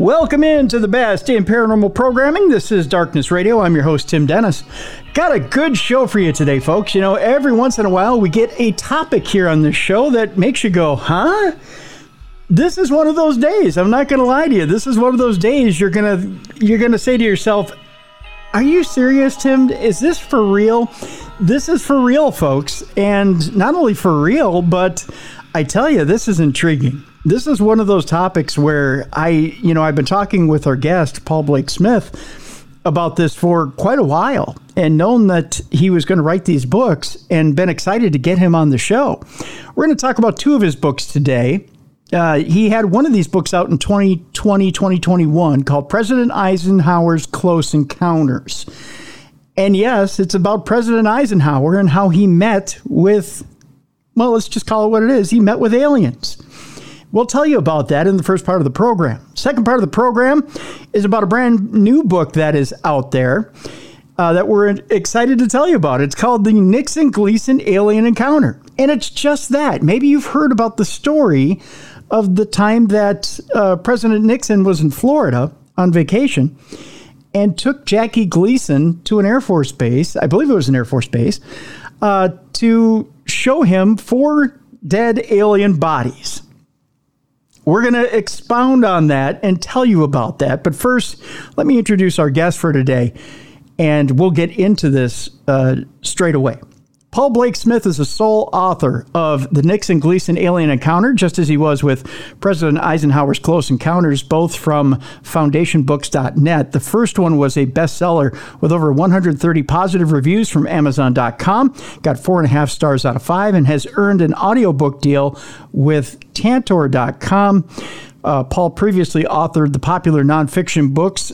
Welcome into the best in paranormal programming. This is Darkness Radio. I'm your host, Tim Dennis. Got a good show for you today, folks. You know, every once in a while we get a topic here on this show that makes you go, huh? This is one of those days. I'm not going to lie to you. This is one of those days you're gonna say to yourself, are you serious, Tim? Is this for real? This is for real, folks. And not only for real, but I tell you, this is intriguing. This is one of those topics where I've been talking with our guest, Paul Blake Smith, about this for quite a while and known that he was going to write these books and been excited to get him on the show. We're going to talk about two of his books today. He had one of these books out in 2021 called President Eisenhower's Close Encounters. And yes, it's about President Eisenhower and how he met with, well, let's just call it what it is. He met with aliens. We'll tell you about that in the first part of the program. Second part of the program is about a brand new book that is out there that we're excited to tell you about. It's called The Nixon-Gleason Alien Encounter. And it's just that. Maybe you've heard about the story of the time that President Nixon was in Florida on vacation and took Jackie Gleason to an Air Force base, I believe it was an Air Force base, to show him 4 dead alien bodies. We're going to expound on that and tell you about that. But first, let me introduce our guest for today, and we'll get into this straight away. Paul Blake Smith is the sole author of The Nixon-Gleason Alien Encounter, just as he was with President Eisenhower's Close Encounters, both from foundationbooks.net. The first one was a bestseller with over 130 positive reviews from Amazon.com, got 4.5 stars out of 5, and has earned an audiobook deal with Tantor.com. Paul previously authored the popular nonfiction books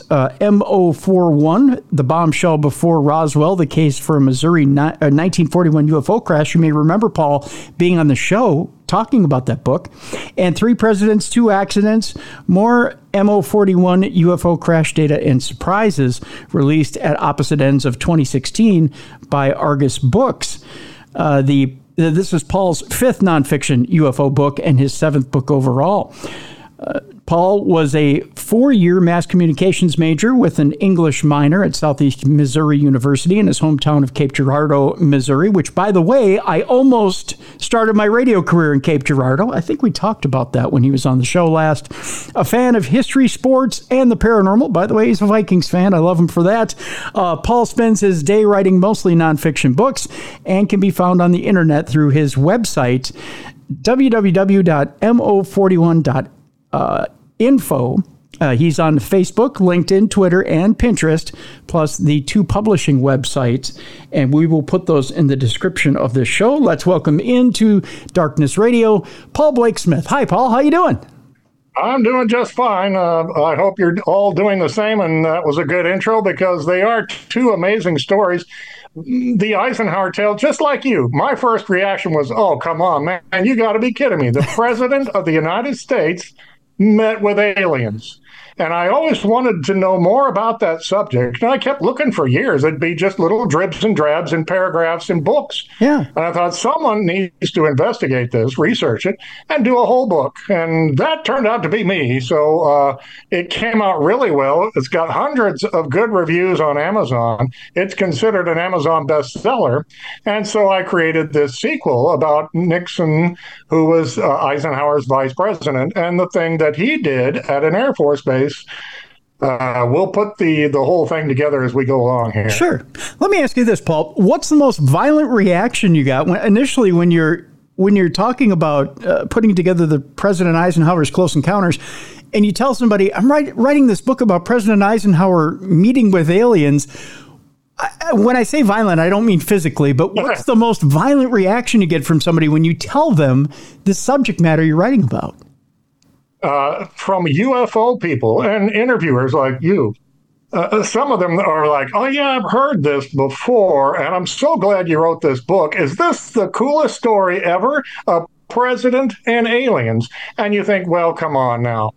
MO41, The Bombshell Before Roswell, the case for a Missouri 1941 UFO crash. You may remember Paul being on the show talking about that book. And 3 Presidents, 2 Accidents, more MO41 UFO crash data and surprises, released at opposite ends of 2016 by Argus Books. This is Paul's 5th nonfiction UFO book and his 7th book overall. Paul was a 4-year mass communications major with an English minor at Southeast Missouri University in his hometown of Cape Girardeau, Missouri, which, by the way, I almost started my radio career in Cape Girardeau. I think we talked about that when he was on the show last. A fan of history, sports, and the paranormal. By the way, he's a Vikings fan. I love him for that. Paul spends his day writing mostly nonfiction books and can be found on the internet through his website, www.mo41.info. He's on Facebook, LinkedIn, Twitter, and Pinterest, plus the 2 publishing websites, and we will put those in the description of this show. Let's welcome into Darkness Radio, Paul Blake Smith. Hi, Paul. How you doing? I'm doing just fine. I hope you're all doing the same, and that was a good intro because they are 2 amazing stories. The Eisenhower tale, just like you, my first reaction was, oh, come on, man, you got to be kidding me. The President of the United States met with aliens. And I always wanted to know more about that subject. And I kept looking for years. It'd be just little dribs and drabs and paragraphs in books. Yeah. And I thought someone needs to investigate this, research it, and do a whole book. And that turned out to be me. So it came out really well. It's got hundreds of good reviews on Amazon. It's considered an Amazon bestseller. And so I created this sequel about Nixon, who was Eisenhower's vice president, and the thing that he did at an Air Force base. We'll put the whole thing together as we go along here. Sure. Let me ask you this, Paul. What's the most violent reaction you got initially when you're talking about putting together the President Eisenhower's Close Encounters, and you tell somebody, I'm writing this book about President Eisenhower meeting with aliens? When I say violent, I don't mean physically, but what's the most violent reaction you get from somebody when you tell them the subject matter you're writing about? From UFO people and interviewers like you. Some of them are like, oh, yeah, I've heard this before, and I'm so glad you wrote this book. Is this the coolest story ever? A president and aliens. And you think, well, come on now.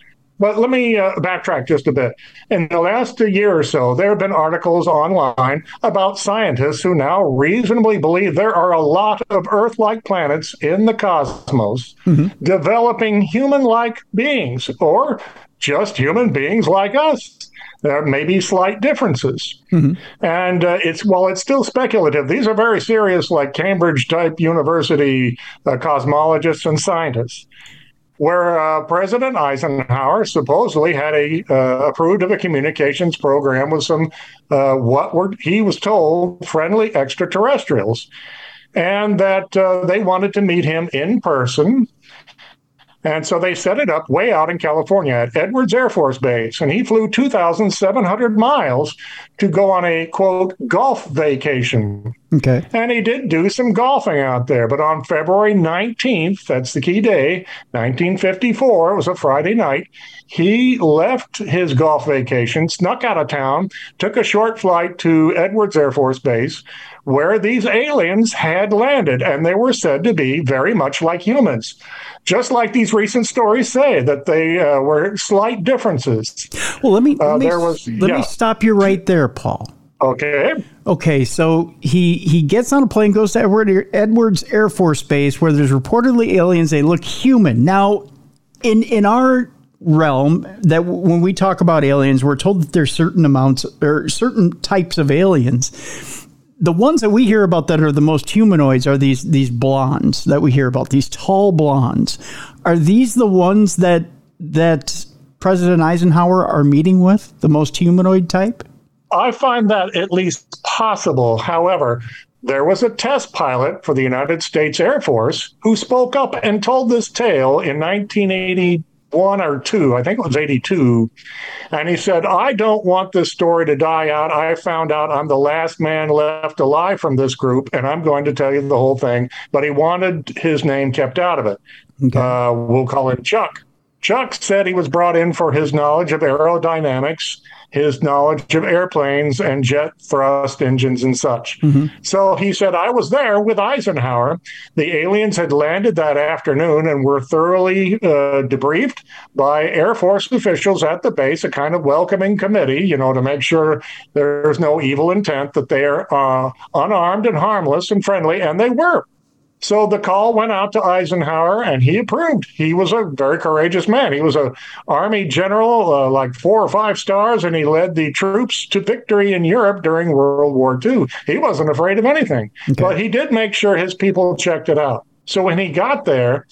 But let me backtrack just a bit. In the last year or so, there have been articles online about scientists who now reasonably believe there are a lot of Earth-like planets in the cosmos developing human-like beings, or just human beings like us. There may be slight differences. And while it's still speculative, these are very serious, like Cambridge-type university cosmologists and scientists, where President Eisenhower supposedly had approved of a communications program with some, he was told, friendly extraterrestrials, and that they wanted to meet him in person. And so they set it up way out in California at Edwards Air Force Base. And he flew 2,700 miles to go on a, quote, golf vacation. Okay. And he did do some golfing out there. But on February 19th, that's the key day, 1954, it was a Friday night, he left his golf vacation, snuck out of town, took a short flight to Edwards Air Force Base, where these aliens had landed. And they were said to be very much like humans. Just like these recent stories say, that they were slight differences. Well, let me stop you right there, Paul. Okay, so he gets on a plane, goes to Edwards Air Force Base, where there's reportedly aliens. They look human. Now, in our realm, that when we talk about aliens, we're told that there's certain amounts or certain types of aliens. The ones that we hear about that are the most humanoids are these blondes that we hear about, these tall blondes. Are these the ones that President Eisenhower are meeting with, the most humanoid type? I find that at least possible. However, there was a test pilot for the United States Air Force who spoke up and told this tale in 1981 or 2, I think it was 82. And he said, I don't want this story to die out. I found out I'm the last man left alive from this group, and I'm going to tell you the whole thing. But he wanted his name kept out of it. Okay. We'll call him Chuck. Chuck said he was brought in for his knowledge of aerodynamics, his knowledge of airplanes and jet thrust engines and such. So he said, I was there with Eisenhower. The aliens had landed that afternoon and were thoroughly debriefed by Air Force officials at the base, a kind of welcoming committee, to make sure there's no evil intent, that they are unarmed and harmless and friendly, and they were. So the call went out to Eisenhower, and he approved. He was a very courageous man. He was an Army general, like 4 or 5 stars, and he led the troops to victory in Europe during World War II. He wasn't afraid of anything, but he did make sure his people checked it out. So when he got there,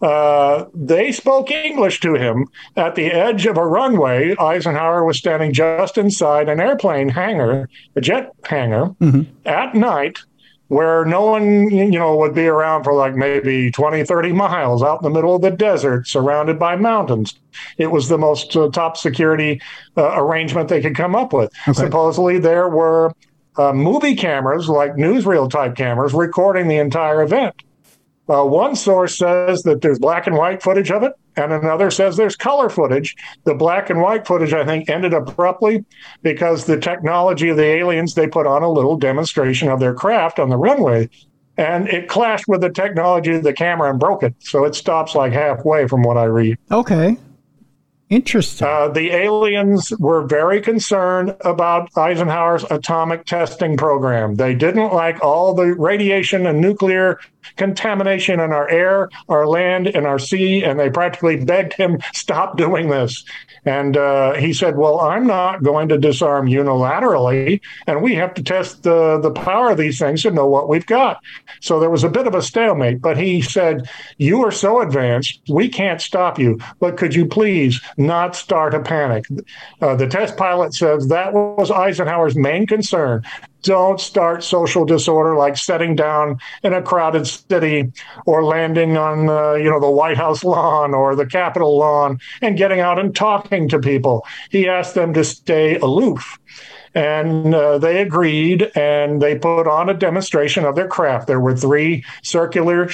they spoke English to him at the edge of a runway. Eisenhower was standing just inside an airplane hangar, a jet hangar, at night, where no one, would be around for like maybe 20, 30 miles out in the middle of the desert, surrounded by mountains. It was the most top security arrangement they could come up with. Okay. Supposedly there were movie cameras, like newsreel type cameras, recording the entire event. One source says that there's black and white footage of it, and another says there's color footage. The black and white footage, I think, ended abruptly because the technology of the aliens, they put on a little demonstration of their craft on the runway, and it clashed with the technology of the camera and broke it. So it stops like halfway from what I read. Okay. Interesting. The aliens were very concerned about Eisenhower's atomic testing program. They didn't like all the radiation and nuclear contamination in our air, our land, and our sea, and they practically begged him, stop doing this. And he said, well, I'm not going to disarm unilaterally, and we have to test the power of these things to know what we've got. So there was a bit of a stalemate, but he said, you are so advanced, we can't stop you, but could you please not start a panic? The test pilot says that was Eisenhower's main concern. Don't start social disorder like setting down in a crowded city or landing on, the White House lawn or the Capitol lawn and getting out and talking to people. He asked them to stay aloof. And they agreed, and they put on a demonstration of their craft. There were 3 circular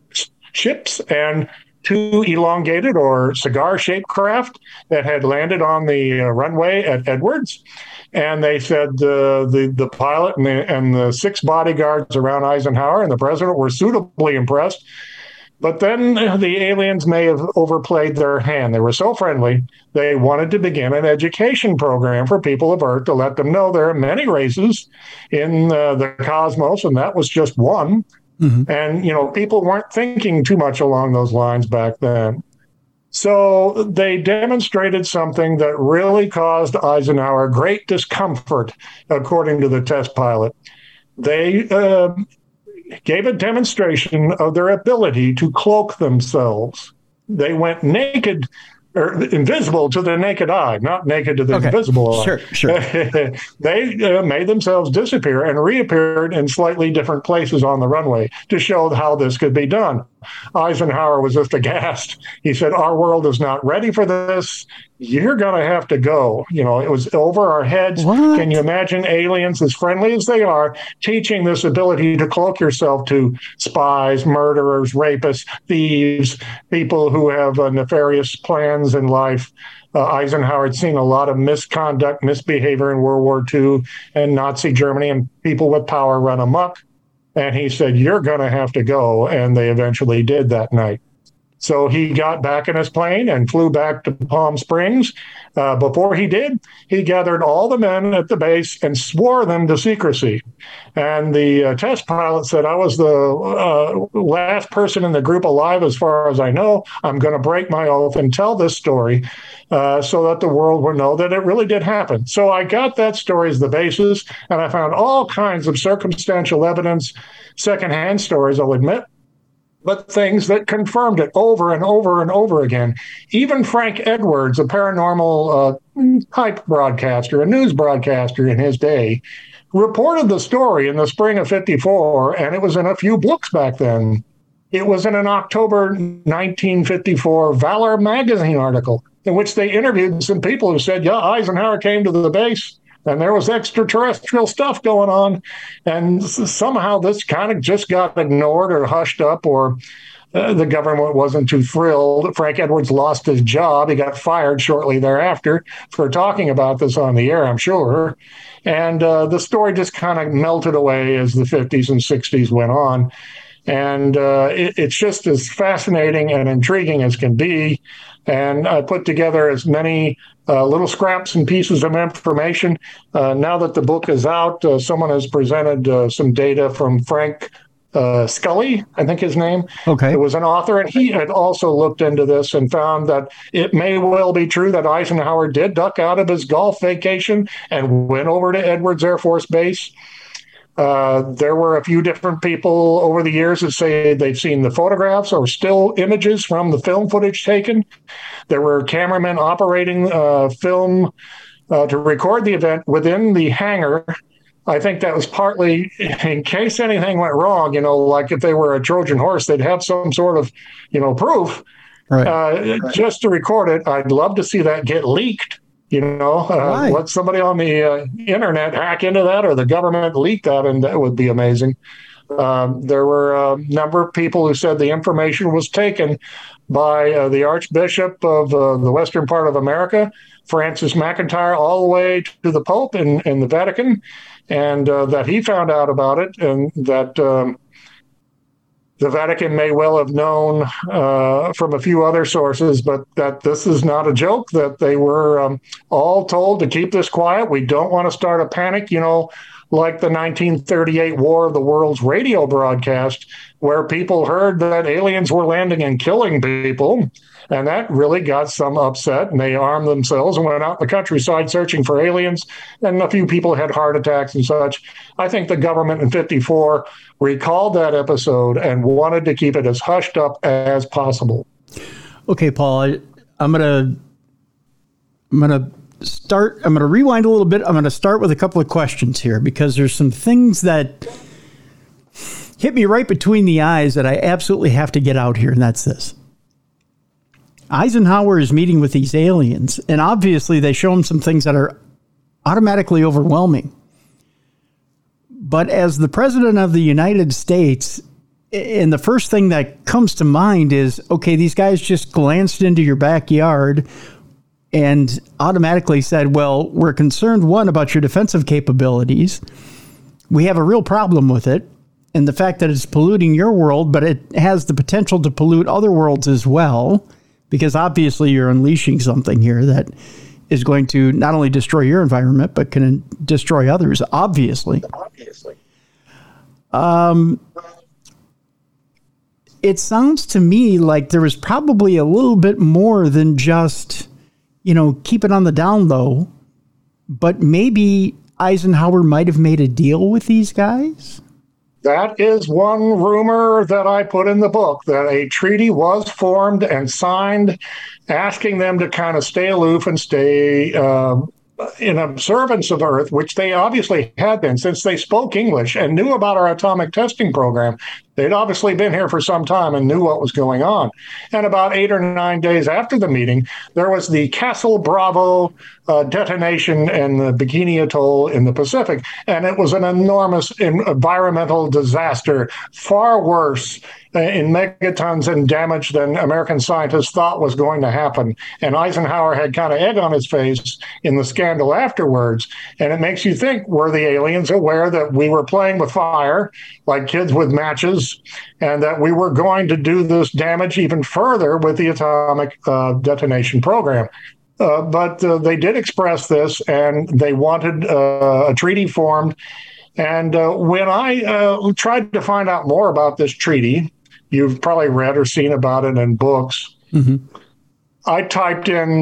ships and 2 elongated or cigar-shaped craft that had landed on the runway at Edwards. And they said the pilot and the 6 bodyguards around Eisenhower and the president were suitably impressed. But then the aliens may have overplayed their hand. They were so friendly, they wanted to begin an education program for people of Earth to let them know there are many races in the cosmos, and that was just one. Mm-hmm. And, people weren't thinking too much along those lines back then. So they demonstrated something that really caused Eisenhower great discomfort, according to the test pilot. They gave a demonstration of their ability to cloak themselves. They went naked, or invisible to the naked eye, not naked to the invisible eye. Sure. They made themselves disappear and reappeared in slightly different places on the runway to show how this could be done. Eisenhower was just aghast. He said, "Our world is not ready for this. You're going to have to go." It was over our heads. What? Can you imagine aliens, as friendly as they are, teaching this ability to cloak yourself to spies, murderers, rapists, thieves, people who have nefarious plans in life? Eisenhower had seen a lot of misconduct, misbehavior in World War II and Nazi Germany, and people with power run amok. And he said, "You're going to have to go." And they eventually did that night. So he got back in his plane and flew back to Palm Springs. Before he did, he gathered all the men at the base and swore them to secrecy. And the test pilot said, "I was the last person in the group alive as far as I know. I'm going to break my oath and tell this story so that the world will know that it really did happen." So I got that story as the basis, and I found all kinds of circumstantial evidence, secondhand stories, I'll admit, but things that confirmed it over and over and over again. Even Frank Edwards, a paranormal type broadcaster, a news broadcaster in his day, reported the story in the spring of '54, and it was in a few books back then. It was in an October 1954 Valor magazine article in which they interviewed some people who said, "Yeah, Eisenhower came to the base, and there was extraterrestrial stuff going on." And somehow this kind of just got ignored or hushed up, or the government wasn't too thrilled. Frank Edwards lost his job. He got fired shortly thereafter for talking about this on the air, I'm sure. And the story just kind of melted away as the 50s and 60s went on. And it's just as fascinating and intriguing as can be. And I put together as many little scraps and pieces of information. Now that the book is out, someone has presented some data from Frank Scully, I think his name. Okay. It was an author, and he had also looked into this and found that it may well be true that Eisenhower did duck out of his golf vacation and went over to Edwards Air Force Base. There were a few different people over the years that say they've seen the photographs or still images from the film footage taken. There were cameramen operating film to record the event within the hangar. I think that was partly in case anything went wrong, like if they were a Trojan horse, they'd have some sort of, proof. Right. Just to record it. I'd love to see that get leaked. Right. Let somebody on the internet hack into that, or the government leak that, and that would be amazing. There were a number of people who said the information was taken by the Archbishop of the Western part of America, Francis McIntyre, all the way to the Pope in the Vatican, and that he found out about it, and that the Vatican may well have known from a few other sources, but that this is not a joke, that they were all told to keep this quiet. We don't want to start a panic, like the 1938 War of the Worlds radio broadcast, where people heard that aliens were landing and killing people. And that really got some upset, and they armed themselves and went out in the countryside searching for aliens. And a few people had heart attacks and such. I think the government in '54 recalled that episode and wanted to keep it as hushed up as possible. Okay, Paul, I'm gonna rewind a little bit. I'm gonna start with a couple of questions here, because there's some things that hit me right between the eyes that I absolutely have to get out here, and that's this. Eisenhower is meeting with these aliens, and obviously they show him some things that are automatically overwhelming. But as the president of the United States, and the first thing that comes to mind is, okay, these guys just glanced into your backyard and automatically said, well, we're concerned, one, about your defensive capabilities. We have a real problem with it. and the fact that it's polluting your world, but it has the potential to pollute other worlds as well, because obviously you're unleashing something here that is going to not only destroy your environment, but can destroy others, obviously. It sounds to me like there was probably a little bit more than just, keep it on the down low, but maybe Eisenhower might have made a deal with these guys. That is one rumor that I put in the book, that a treaty was formed and signed asking them to kind of stay aloof and stay in observance of Earth, which they obviously had been since they spoke English and knew about our atomic testing program. They'd obviously been here for some time and knew what was going on. And about 8 or 9 days after the meeting, there was the Castle Bravo detonation in the Bikini Atoll in the Pacific. And it was an enormous environmental disaster, far worse in megatons and damage than American scientists thought was going to happen. And Eisenhower had kind of egg on his face in the scandal afterwards. And it makes you think, were the aliens aware that we were playing with fire like kids with matches, and that we were going to do this damage even further with the atomic detonation program? But they did express this, and they wanted a treaty formed. And when I tried to find out more about this treaty, you've probably read or seen about it in books. Mm-hmm. I typed in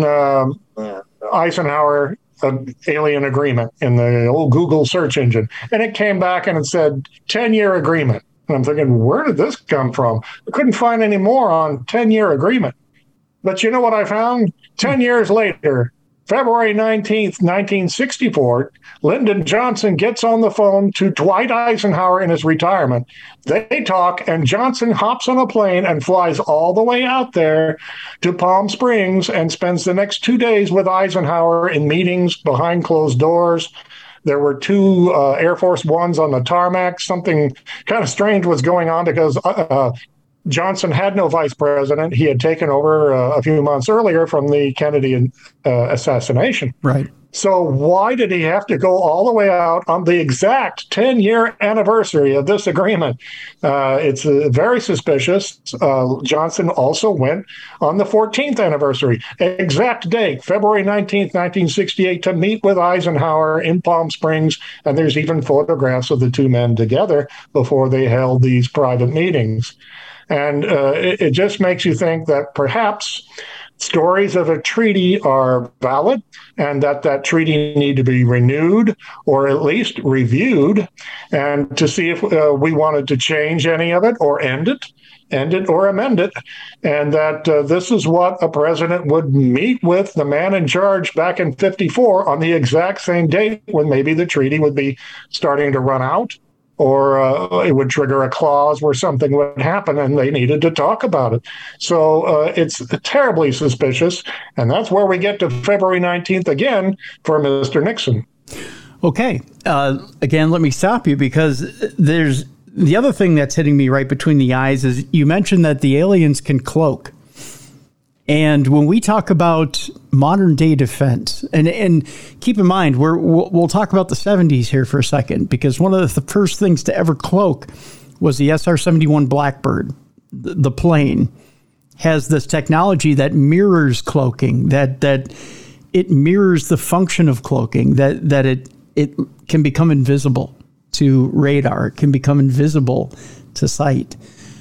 Eisenhower alien agreement in the old Google search engine, and it came back and it said 10-year agreement. And I'm thinking, where did this come from? I couldn't find any more on 10-year agreement. But you know what I found? 10 years later, February 19th, 1964, Lyndon Johnson gets on the phone to Dwight Eisenhower in his retirement. They talk, and Johnson hops on a plane and flies all the way out there to Palm Springs and spends the next 2 days with Eisenhower in meetings behind closed doors. There were 2 Air Force Ones on the tarmac. Something kind of strange was going on because Johnson had no vice president. He had taken over a few months earlier from the Kennedy assassination. Right. So why did he have to go all the way out on the exact 10-year anniversary of this agreement? It's very suspicious. Johnson also went on the 14th anniversary, exact date, February 19th, 1968, to meet with Eisenhower in Palm Springs. And there's even photographs of the 2 men together before they held these private meetings. And it just makes you think that perhaps stories of a treaty are valid and that treaty need to be renewed or at least reviewed, and to see if we wanted to change any of it or end it or amend it, and that this is what a president would meet with the man in charge back in 54 on the exact same date when maybe the treaty would be starting to run out, or it would trigger a clause where something would happen and they needed to talk about it. So it's terribly suspicious. And that's where we get to February 19th again for Mr. Nixon. Okay. Again, let me stop you, because there's the other thing that's hitting me right between the eyes is you mentioned that the aliens can cloak. And when we talk about modern day defense, and keep in mind, we'll talk about the 70s here for a second, because one of the first things to ever cloak was the SR-71 Blackbird. The plane has this technology that mirrors cloaking, that it mirrors the function of cloaking, that it can become invisible to radar, it can become invisible to sight.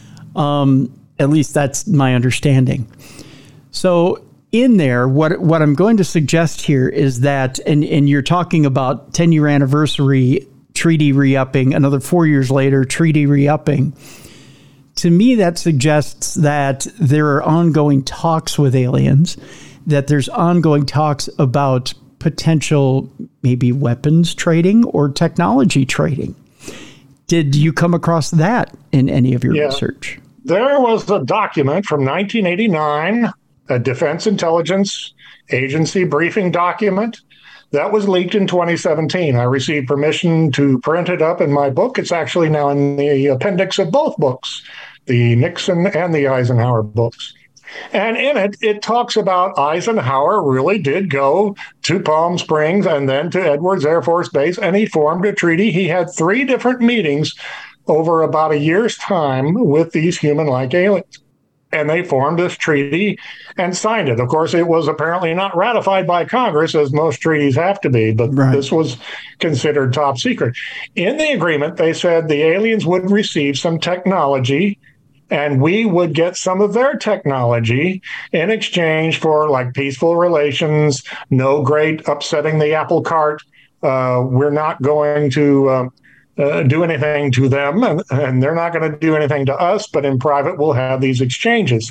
At least that's my understanding. So in there, what I'm going to suggest here is that, and you're talking about 10-year anniversary, treaty re-upping, another 4 years later, treaty re-upping. To me, that suggests that there are ongoing talks with aliens, that there's ongoing talks about potential maybe weapons trading or technology trading. Did you come across that in any of your research? There was a document from 1989, a Defense Intelligence Agency briefing document that was leaked in 2017. I received permission to print it up in my book. It's actually now in the appendix of both books, the Nixon and the Eisenhower books. And in it, it talks about Eisenhower really did go to Palm Springs and then to Edwards Air Force Base, and he formed a treaty. He had 3 different meetings over about a year's time with these human-like aliens. And they formed this treaty and signed it. Of course, it was apparently not ratified by Congress, as most treaties have to be, but This was considered top secret. In the agreement, they said the aliens would receive some technology and we would get some of their technology in exchange for like peaceful relations, no great upsetting the apple cart. We're not going to do anything to them, and they're not going to do anything to us, but in private, we'll have these exchanges.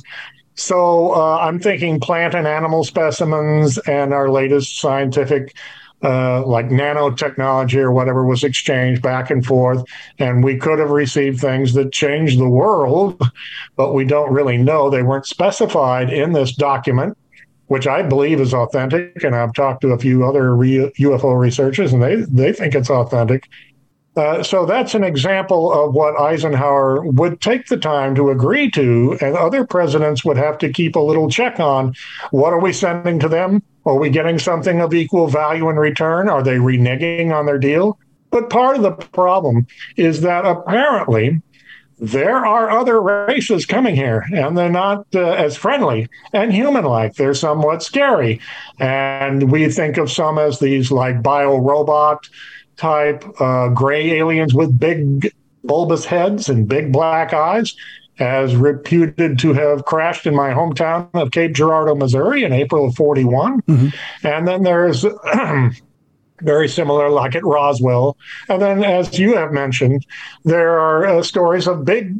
So I'm thinking plant and animal specimens and our latest scientific, like nanotechnology or whatever, was exchanged back and forth. And we could have received things that changed the world, but we don't really know. They weren't specified in this document, which I believe is authentic. And I've talked to a few other UFO researchers, and they think it's authentic. So that's an example of what Eisenhower would take the time to agree to, and other presidents would have to keep a little check on. What are we sending to them? Are we getting something of equal value in return? Are they reneging on their deal? But part of the problem is that apparently there are other races coming here, and they're not as friendly and human-like. They're somewhat scary. And we think of some as these like bio-robot type gray aliens with big bulbous heads and big black eyes, as reputed to have crashed in my hometown of Cape Girardeau, Missouri in April of 41. Mm-hmm. And then there's very similar, like at Roswell. And then, as you have mentioned, there are stories of big,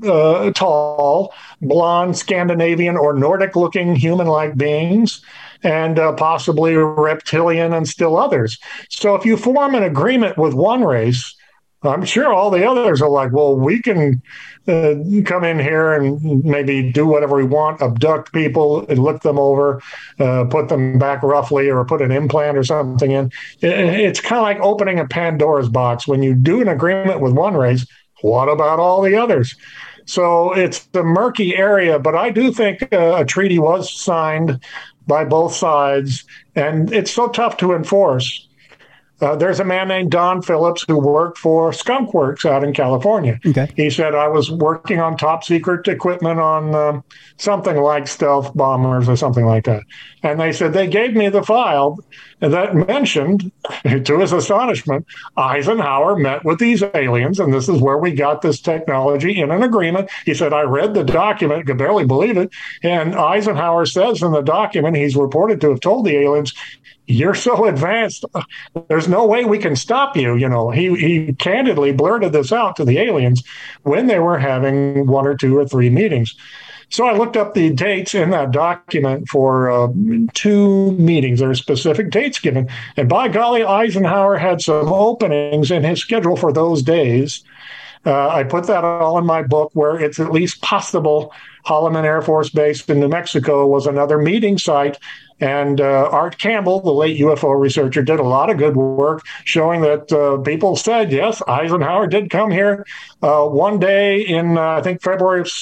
tall, blonde, Scandinavian or Nordic-looking human-like beings, and possibly reptilian and still others. So if you form an agreement with one race, I'm sure all the others are like, well, we can come in here and maybe do whatever we want, abduct people and look them over, put them back roughly, or put an implant or something in. It's kind of like opening a Pandora's box. When you do an agreement with one race, what about all the others? So it's a murky area, but I do think a treaty was signed by both sides, and it's so tough to enforce. There's a man named Don Phillips who worked for Skunk Works out in California. Okay. He said, I was working on top secret equipment on something like stealth bombers or something like that. And they said they gave me the file that mentioned, to his astonishment, Eisenhower met with these aliens, and this is where we got this technology in an agreement. He said, I read the document, could barely believe it. And Eisenhower says in the document, he's reported to have told the aliens, you're so advanced, there's no way we can stop you. You know, he candidly blurted this out to the aliens when they were having one or two or three meetings. So I looked up the dates in that document for 2 meetings. There are specific dates given. And by golly, Eisenhower had some openings in his schedule for those days. I put that all in my book, where it's at least possible Holloman Air Force Base in New Mexico was another meeting site. And Art Campbell, the late UFO researcher, did a lot of good work showing that people said, yes, Eisenhower did come here one day in, I think, February of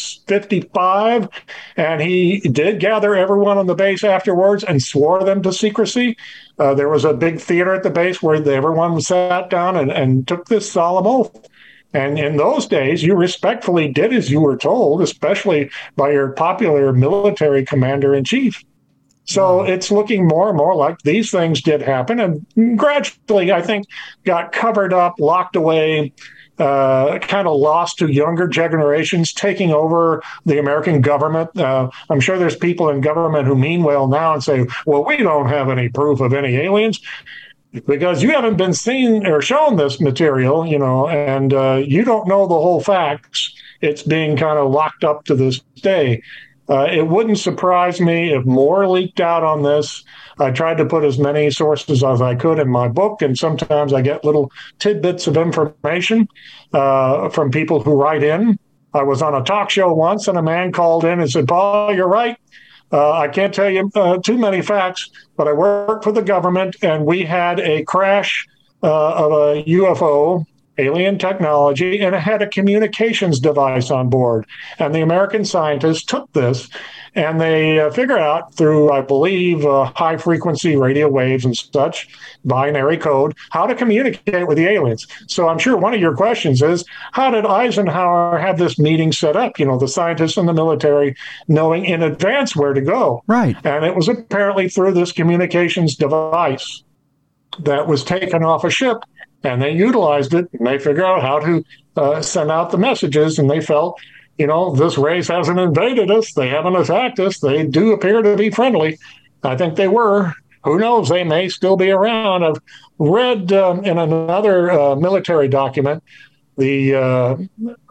55, and he did gather everyone on the base afterwards and swore them to secrecy. There was a big theater at the base where everyone sat down and took this solemn oath. And in those days, you respectfully did as you were told, especially by your popular military commander-in-chief. So it's looking more and more like these things did happen, and gradually, I think, got covered up, locked away, kind of lost to younger generations taking over the American government. I'm sure there's people in government who mean well now and say, well, we don't have any proof of any aliens, because you haven't been seen or shown this material, you know, and you don't know the whole facts. It's being kind of locked up to this day. It wouldn't surprise me if more leaked out on this. I tried to put as many sources as I could in my book, and sometimes I get little tidbits of information from people who write in. I was on a talk show once, and a man called in and said, Paul, you're right. I can't tell you too many facts, but I work for the government, and we had a crash of a UFO alien technology, and it had a communications device on board. And the American scientists took this and they figured out through, I believe, high frequency radio waves and such, binary code, how to communicate with the aliens. So I'm sure one of your questions is, how did Eisenhower have this meeting set up? You know, the scientists and the military knowing in advance where to go. Right. And it was apparently through this communications device that was taken off a ship, and they utilized it, and they figured out how to send out the messages, and they felt, you know, this race hasn't invaded us. They haven't attacked us. They do appear to be friendly. I think they were. Who knows? They may still be around. I've read in another military document, the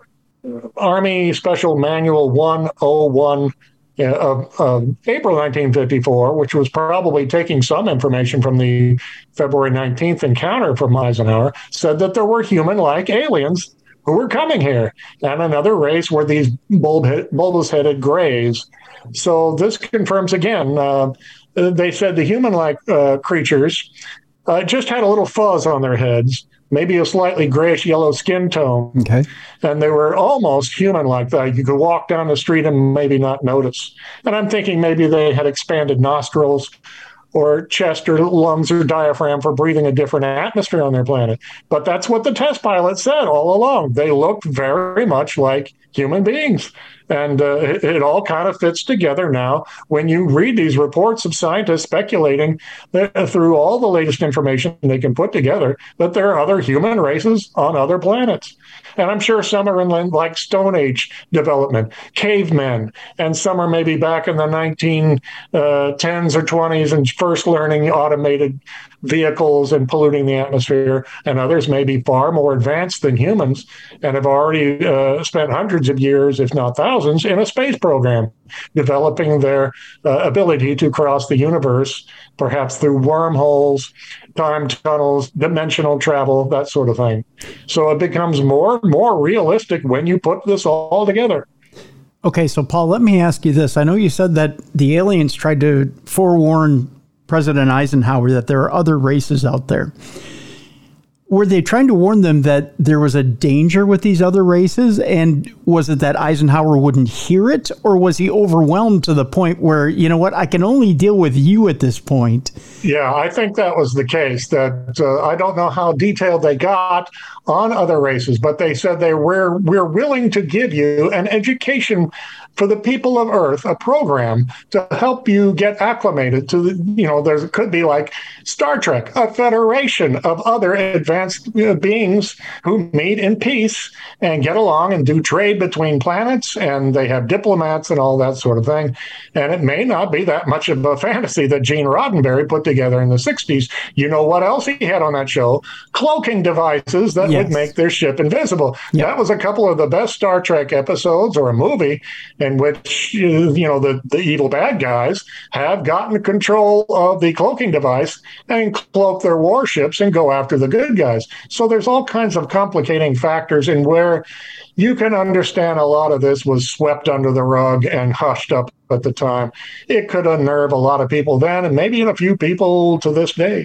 Army Special Manual 101 of April 1954, which was probably taking some information from the February 19th encounter from Eisenhower, said that there were human-like aliens who were coming here, and another race were these bulbous-headed grays. So this confirms again, they said the human-like creatures just had a little fuzz on their heads, maybe a slightly grayish-yellow skin tone. Okay. And they were almost human-like that. You could walk down the street and maybe not notice. And I'm thinking maybe they had expanded nostrils or chest or lungs or diaphragm for breathing a different atmosphere on their planet. But that's what the test pilot said all along. They looked very much like human beings. And it all kind of fits together now when you read these reports of scientists speculating that through all the latest information they can put together that there are other human races on other planets. And I'm sure some are in like Stone Age development, cavemen, and some are maybe back in the 1910s or 20s and first learning automated vehicles and polluting the atmosphere, and others may be far more advanced than humans and have already spent hundreds of years, if not thousands, in a space program, developing their ability to cross the universe, perhaps through wormholes, time tunnels, dimensional travel, that sort of thing. So it becomes more and more realistic when you put this all together. Okay, so Paul, let me ask you this. I know you said that the aliens tried to forewarn President Eisenhower that there are other races out there. Were they trying to warn them that there was a danger with these other races? And was it that Eisenhower wouldn't hear it? Or was he overwhelmed to the point where, you know what, I can only deal with you at this point? Yeah, I think that was the case. That I don't know how detailed they got on other races, but they said we're willing to give you an education for the people of Earth, a program to help you get acclimated to there could be like Star Trek, a federation of other advanced beings who meet in peace and get along and do trade between planets, and they have diplomats and all that sort of thing. And it may not be that much of a fantasy that Gene Roddenberry put together in the 60s. You know what else he had on that show? Cloaking devices that would make their ship invisible. Yep. That was a couple of the best Star Trek episodes, or a movie, in which the evil bad guys have gotten control of the cloaking device and cloak their warships and go after the good guys. So there's all kinds of complicating factors in where you can understand a lot of this was swept under the rug and hushed up at the time. It could unnerve a lot of people then, and maybe a few people to this day.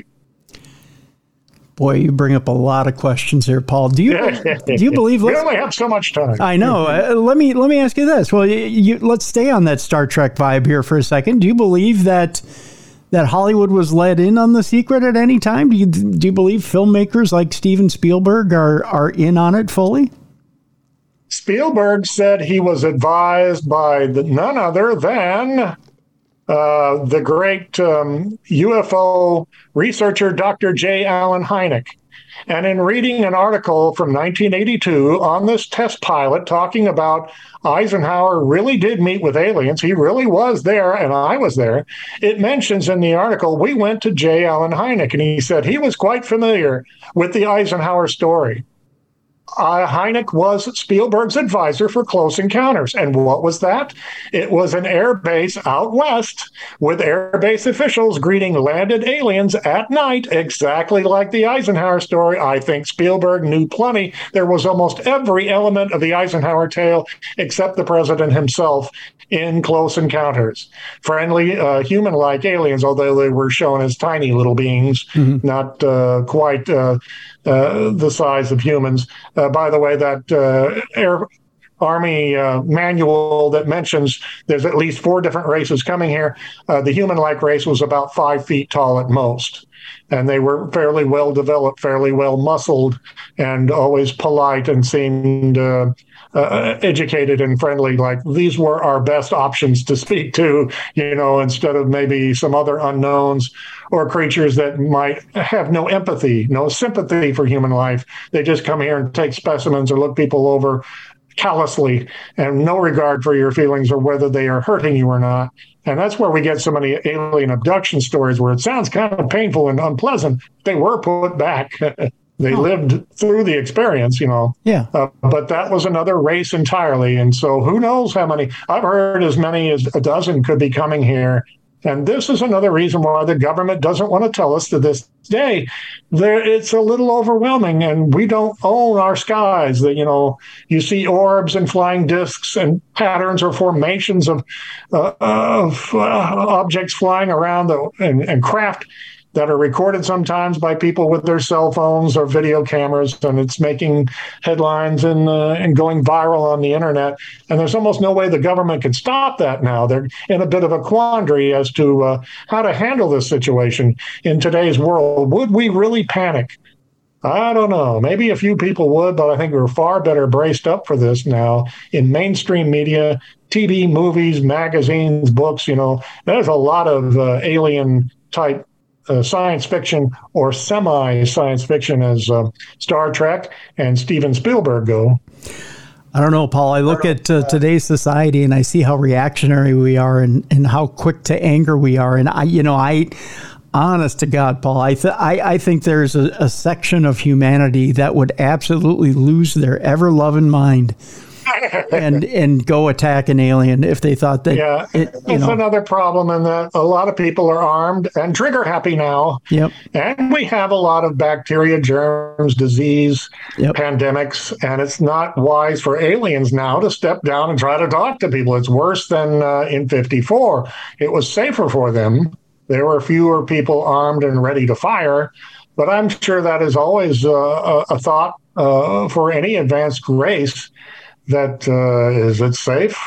Boy, you bring up a lot of questions here, Paul. Do you believe? We only have so much time. I know. Let me ask you this. Well, let's stay on that Star Trek vibe here for a second. Do you believe that Hollywood was let in on the secret at any time? Do you believe filmmakers like Steven Spielberg are in on it fully? Spielberg said he was advised by none other than the great UFO researcher, Dr. J. Allen Hynek. And in reading an article from 1982 on this test pilot talking about Eisenhower really did meet with aliens, he really was there, and I was there, it mentions in the article, we went to J. Allen Hynek, and he said he was quite familiar with the Eisenhower story. Hynek was Spielberg's advisor for Close Encounters. And what was that? It was an air base out west with air base officials greeting landed aliens at night, exactly like the Eisenhower story. I think Spielberg knew plenty. There was almost every element of the Eisenhower tale except the president himself in Close Encounters. Friendly, human-like aliens, although they were shown as tiny little beings, not quite the size of humans. By the way, that Air Army manual that mentions there's at least 4 different races coming here, the human-like race was about 5 feet tall at most. And they were fairly well developed, fairly well muscled, and always polite and seemed educated and friendly. Like these were our best options to speak to, instead of maybe some other unknowns or creatures that might have no empathy, no sympathy for human life. They just come here and take specimens or look people over callously and no regard for your feelings or whether they are hurting you or not. And that's where we get so many alien abduction stories where it sounds kind of painful and unpleasant. They were put back. They lived through the experience, Yeah. But that was another race entirely. And so who knows how many? I've heard as many as a dozen could be coming here. And this is another reason why the government doesn't want to tell us to this day. It's a little overwhelming, and we don't own our skies. That you see orbs and flying discs and patterns or formations of objects flying around and craft that are recorded sometimes by people with their cell phones or video cameras, and it's making headlines and going viral on the internet. And there's almost no way the government can stop that now. They're in a bit of a quandary as to how to handle this situation in today's world. Would we really panic? I don't know. Maybe a few people would, but I think we're far better braced up for this now in mainstream media, TV, movies, magazines, books. There's a lot of alien type science fiction or semi-science fiction as Star Trek and Steven Spielberg go. I don't know, Paul. I look at today's society and I see how reactionary we are and how quick to anger we are. And I honest to God, Paul, I think there's a section of humanity that would absolutely lose their ever-loving mind and go attack an alien if they thought that. Yeah, it's another problem in that a lot of people are armed and trigger happy now. Yep. And we have a lot of bacteria, germs, disease, pandemics, and it's not wise for aliens now to step down and try to talk to people. It's worse than in 1954. It was safer for them. There were fewer people armed and ready to fire, but I'm sure that is always a thought for any advanced race. That is it safe?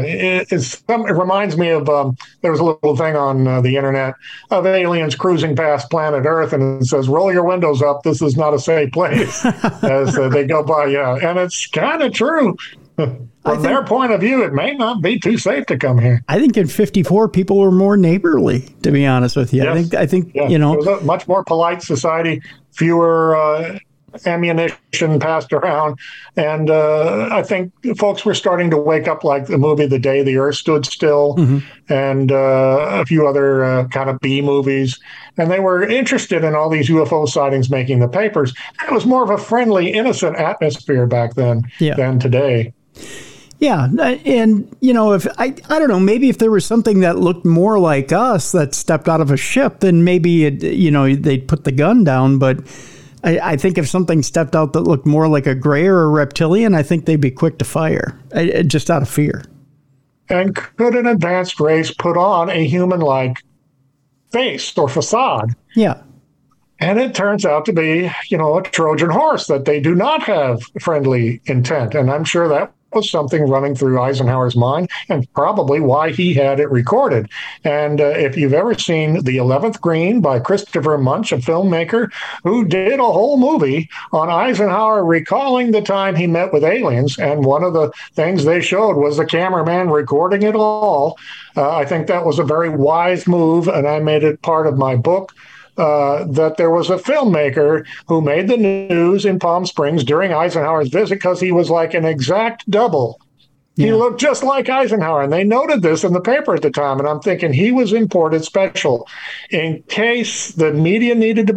It reminds me of there was a little thing on the internet of aliens cruising past planet Earth, and it says, "Roll your windows up. This is not a safe place." As they go by, and it's kind of true. From their point of view, it may not be too safe to come here. I think in 1954, people were more neighborly, to be honest with you. Yes. I think It was a much more polite society, fewer ammunition passed around. And I think folks were starting to wake up, like the movie The Day the Earth Stood Still, and a few other kind of B movies. And they were interested in all these UFO sightings making the papers. It was more of a friendly, innocent atmosphere back then than today. Yeah. And, if I don't know, maybe if there was something that looked more like us that stepped out of a ship, then maybe, they'd put the gun down. But I think if something stepped out that looked more like a gray or a reptilian, I think they'd be quick to fire, just out of fear. And could an advanced race put on a human-like face or facade? Yeah. And it turns out to be, a Trojan horse, that they do not have friendly intent. And I'm sure that was something running through Eisenhower's mind and probably why he had it recorded. And if you've ever seen The 11th Green by Christopher Munch, a filmmaker who did a whole movie on Eisenhower recalling the time he met with aliens, and one of the things they showed was the cameraman recording it all, I think that was a very wise move, and I made it part of my book. That there was a filmmaker who made the news in Palm Springs during Eisenhower's visit because he was like an exact double. Yeah. He looked just like Eisenhower, and they noted this in the paper at the time. And I'm thinking he was imported special in case the media needed to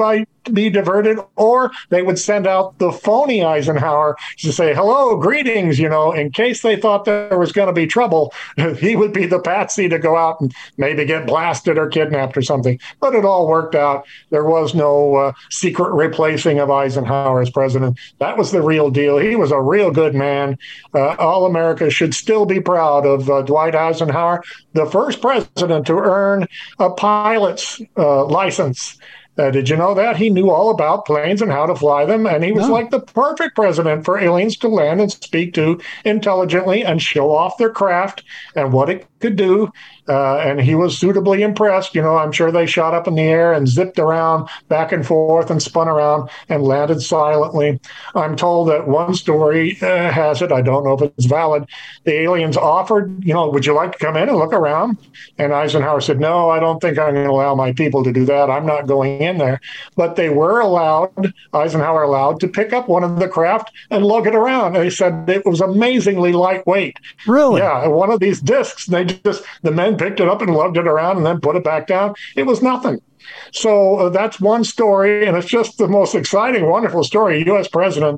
be diverted, or they would send out the phony Eisenhower to say, hello, greetings, in case they thought there was going to be trouble. He would be the patsy to go out and maybe get blasted or kidnapped or something. But it all worked out. There was no secret replacing of Eisenhower as president. That was the real deal. He was a real good man. All America should still be proud of Dwight Eisenhower, the first president to earn a pilot's license. Did you know that? He knew all about planes and how to fly them, and he was like the perfect president for aliens to land and speak to intelligently and show off their craft and what it could do. And he was suitably impressed. I'm sure they shot up in the air and zipped around back and forth and spun around and landed silently. I'm told that one story has it, I don't know if it's valid, the aliens offered, would you like to come in and look around? And Eisenhower said, no, I don't think I'm going to allow my people to do that. I'm not going in there. But they were Eisenhower allowed to pick up one of the craft and lug it around. They said it was amazingly lightweight. Really? Yeah, one of these discs, the men picked it up and lugged it around and then put it back down. It was nothing. So that's one story, and it's just the most exciting, wonderful story. A U.S. president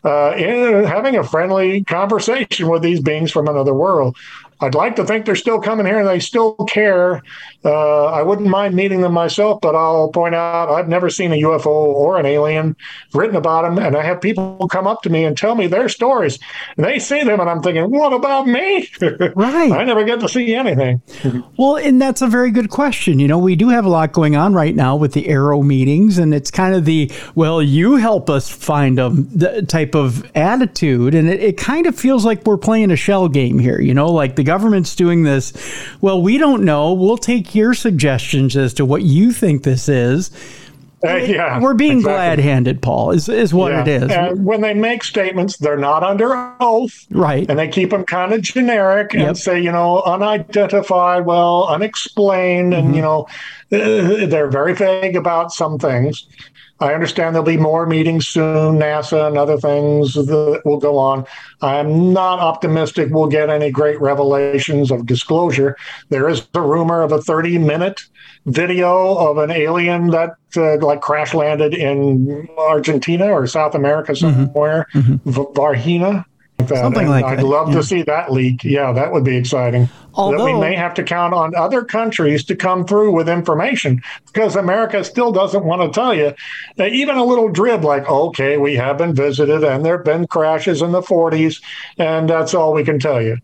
having a friendly conversation with these beings from another world. I'd like to think they're still coming here and they still care. I wouldn't mind meeting them myself, but I'll point out I've never seen a UFO or an alien, written about them, and I have people come up to me and tell me their stories. And they see them, and I'm thinking, what about me? Right. I never get to see anything. Well, and that's a very good question. We do have a lot going on right now with the Aero meetings, and it's kind of you help us find them type of attitude, and it kind of feels like we're playing a shell game here, like the government's doing this. Well, we don't know. We'll take your suggestions as to what you think this is. Yeah, we're being exactly. glad-handed, Paul, is what it is. And when they make statements, they're not under oath. Right. And they keep them kind of generic and say, unidentified, unexplained. Mm-hmm. And, they're very vague about some things. I understand there'll be more meetings soon, NASA and other things that will go on. I'm not optimistic we'll get any great revelations of disclosure. There is a rumor of a 30-minute video of an alien that crash landed in Argentina or South America somewhere, Varginha. Something like that. I'd love to see that leak. Yeah, that would be exciting. Although we may have to count on other countries to come through with information, because America still doesn't want to tell you even a little drib like, okay, we have been visited and there have been crashes in the 40s, and that's all we can tell you.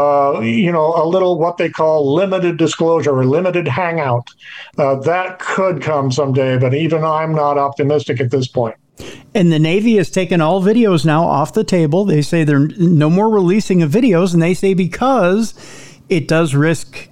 A little what they call limited disclosure or limited hangout. That could come someday, but even I'm not optimistic at this point. And the Navy has taken all videos now off the table. They say they're no more releasing of videos, and they say because it does risk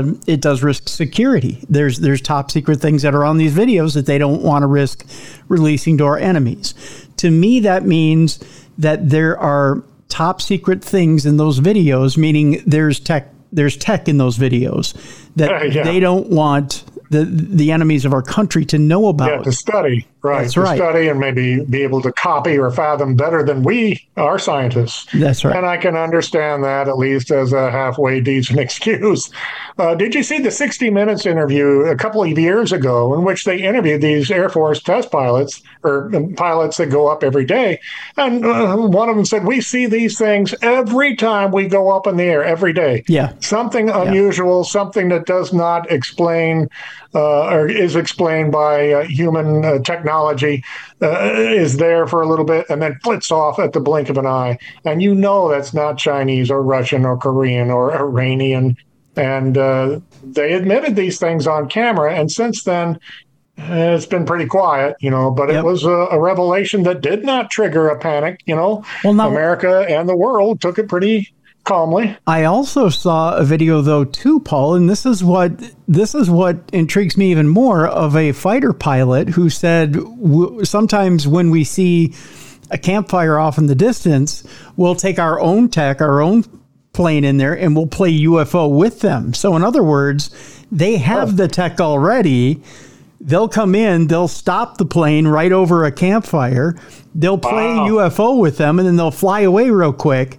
security. There's top secret things that are on these videos that they don't want to risk releasing to our enemies. To me, that means that there are top secret things in those videos, meaning there's tech in those videos that they don't want the enemies of our country to know about. Yeah, to study. Right. That's right. Study and maybe be able to copy or fathom better than we are scientists. That's right. And I can understand that at least as a halfway decent excuse. Did you see the 60 Minutes interview a couple of years ago in which they interviewed these Air Force test pilots or pilots that go up every day? And one of them said, we see these things every time we go up in the air, every day. Yeah. Something unusual, something that does not explain or is explained by human technology is there for a little bit and then flits off at the blink of an eye. And that's not Chinese or Russian or Korean or Iranian. And they admitted these things on camera. And since then, it's been pretty quiet, but it was a revelation that did not trigger a panic. Well, America and the world took it pretty calmly. I also saw a video though too, Paul, and this is what intrigues me even more, of a fighter pilot who said sometimes when we see a campfire off in the distance, we'll take our own tech, our own plane in there, and we'll play UFO with them. So in other words, they have the tech already. They'll come in, they'll stop the plane right over a campfire, they'll play UFO with them, and then they'll fly away real quick.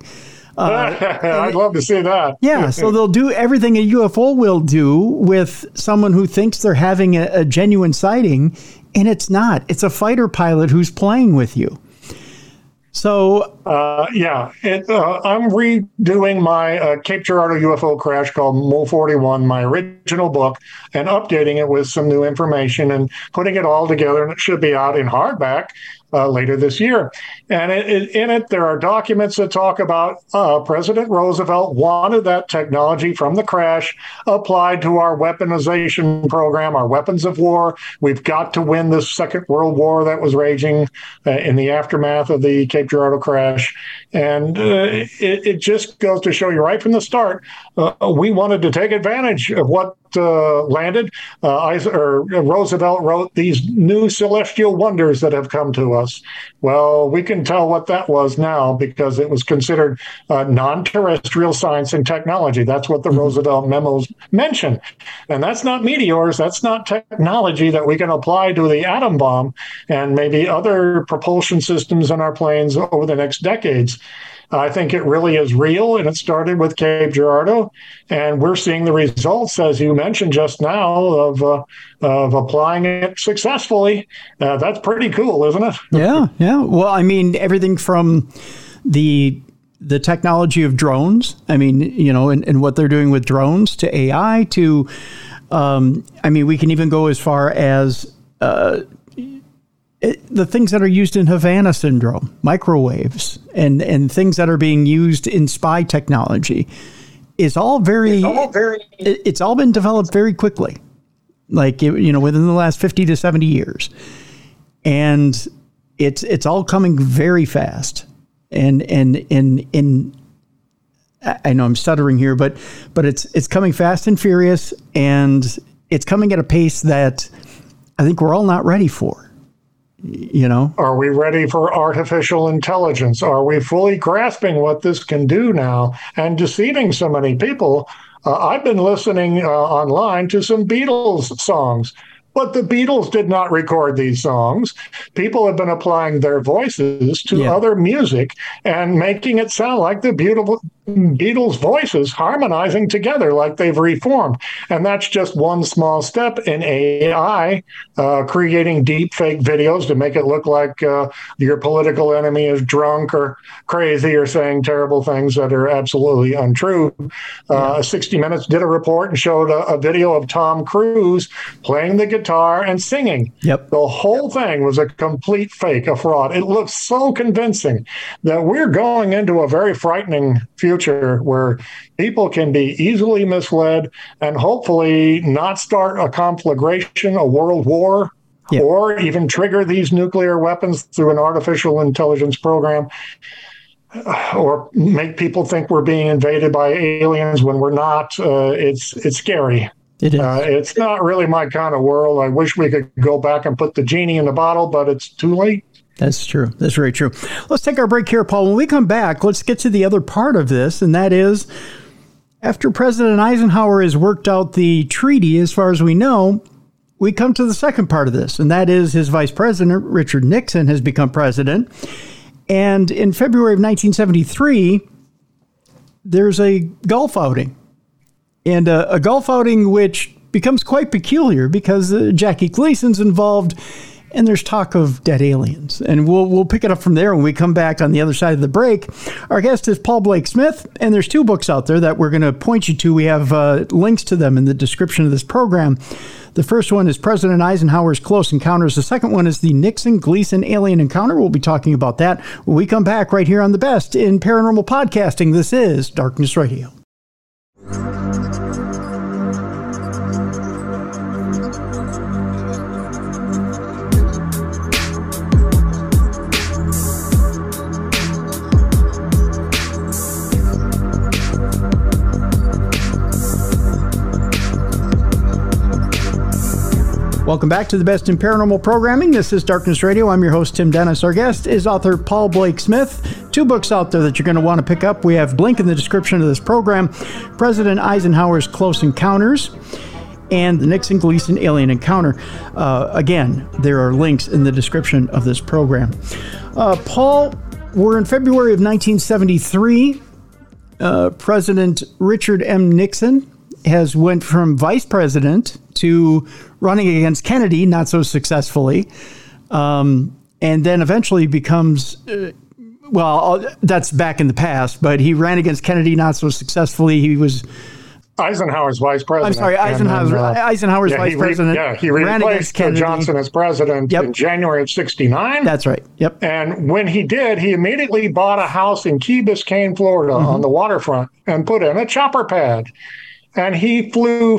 I'd love to see that. Yeah, so they'll do everything a UFO will do with someone who thinks they're having a genuine sighting, and it's not. It's a fighter pilot who's playing with you. So, I'm redoing my Cape Girardeau UFO crash called Mole 41, my original book, and updating it with some new information and putting it all together. And it should be out in hardback later this year. And in it, there are documents that talk about President Roosevelt wanted that technology from the crash applied to our weaponization program, our weapons of war. We've got to win this Second World War that was raging in the aftermath of the Cape Girardeau crash. And it just goes to show you right from the start, we wanted to take advantage of what landed. Roosevelt wrote these new celestial wonders that have come to us. Well, we can tell what that was now because it was considered non-terrestrial science and technology. That's what the Roosevelt memos mention. And that's not meteors. That's not technology that we can apply to the atom bomb and maybe other propulsion systems in our planes over the next decades. I think it really is real, and it started with Cape Girardeau, and we're seeing the results, as you mentioned just now, of applying it successfully. That's pretty cool, isn't it? Yeah. Well, I mean, everything from the technology of drones, I mean, you know, and what they're doing with drones to AI to, I mean, we can even go as far as the things that are used in Havana syndrome, microwaves, and things that are being used in spy technology, it's all been developed very quickly, like, you know, within the last 50 to 70 years, and it's all coming very fast, and I know I'm stuttering here, but it's coming fast and furious, and it's coming at a pace that I think we're all not ready for. You know, are we ready for artificial intelligence? Are we fully grasping what this can do now and deceiving so many people? I've been listening online to some Beatles songs, but the Beatles did not record these songs. People have been applying their voices to other music and making it sound like the beautiful Beatles' voices harmonizing together like they've reformed. And that's just one small step in AI, creating deep fake videos to make it look like your political enemy is drunk or crazy or saying terrible things that are absolutely untrue. 60 Minutes did a report and showed a video of Tom Cruise playing the guitar and singing. Yep. The whole thing was a complete fake, a fraud. It looks so convincing that we're going into a very frightening future where people can be easily misled and hopefully not start a conflagration, a world war, or even trigger these nuclear weapons through an artificial intelligence program, or make people think we're being invaded by aliens when we're not. It's scary. It is. It's not really my kind of world. I wish we could go back and put the genie in the bottle, but it's too late. That's true. That's very true. Let's take our break here, Paul. When we come back, let's get to the other part of this, and that is, after President Eisenhower has worked out the treaty, as far as we know, we come to the second part of this, and that is his vice president, Richard Nixon, has become president. And in February of 1973, there's a golf outing, and a golf outing which becomes quite peculiar because Jackie Gleason's involved, and there's talk of dead aliens. And we'll pick it up from there when we come back on the other side of the break. Our guest is Paul Blake Smith, and there's two books out there that we're going to point you to. We have links to them in the description of this program. The first one is President Eisenhower's Close Encounters. The second one is the Nixon-Gleason Alien Encounter. We'll be talking about that when we come back right here on the Best in Paranormal Podcasting. This is Darkness Radio. Welcome back to the Best in Paranormal Programming. This is Darkness Radio. I'm your host, Tim Dennis. Our guest is author Paul Blake Smith. Two books out there that you're going to want to pick up. We have a link in the description of this program, President Eisenhower's Close Encounters and the Nixon-Gleason Alien Encounter. Again, there are links in the description of this program. Paul, we're in February of 1973. President Richard M. Nixon has went from vice president to running against Kennedy, not so successfully, and then eventually becomes, that's back in the past, but he ran against Kennedy not so successfully. He was Eisenhower's vice president. I'm sorry, Eisenhower's vice president. He replaced Johnson as president in January of '69. That's right. Yep. And when he did, he immediately bought a house in Key Biscayne, Florida, on the waterfront, and put in a chopper pad. And he flew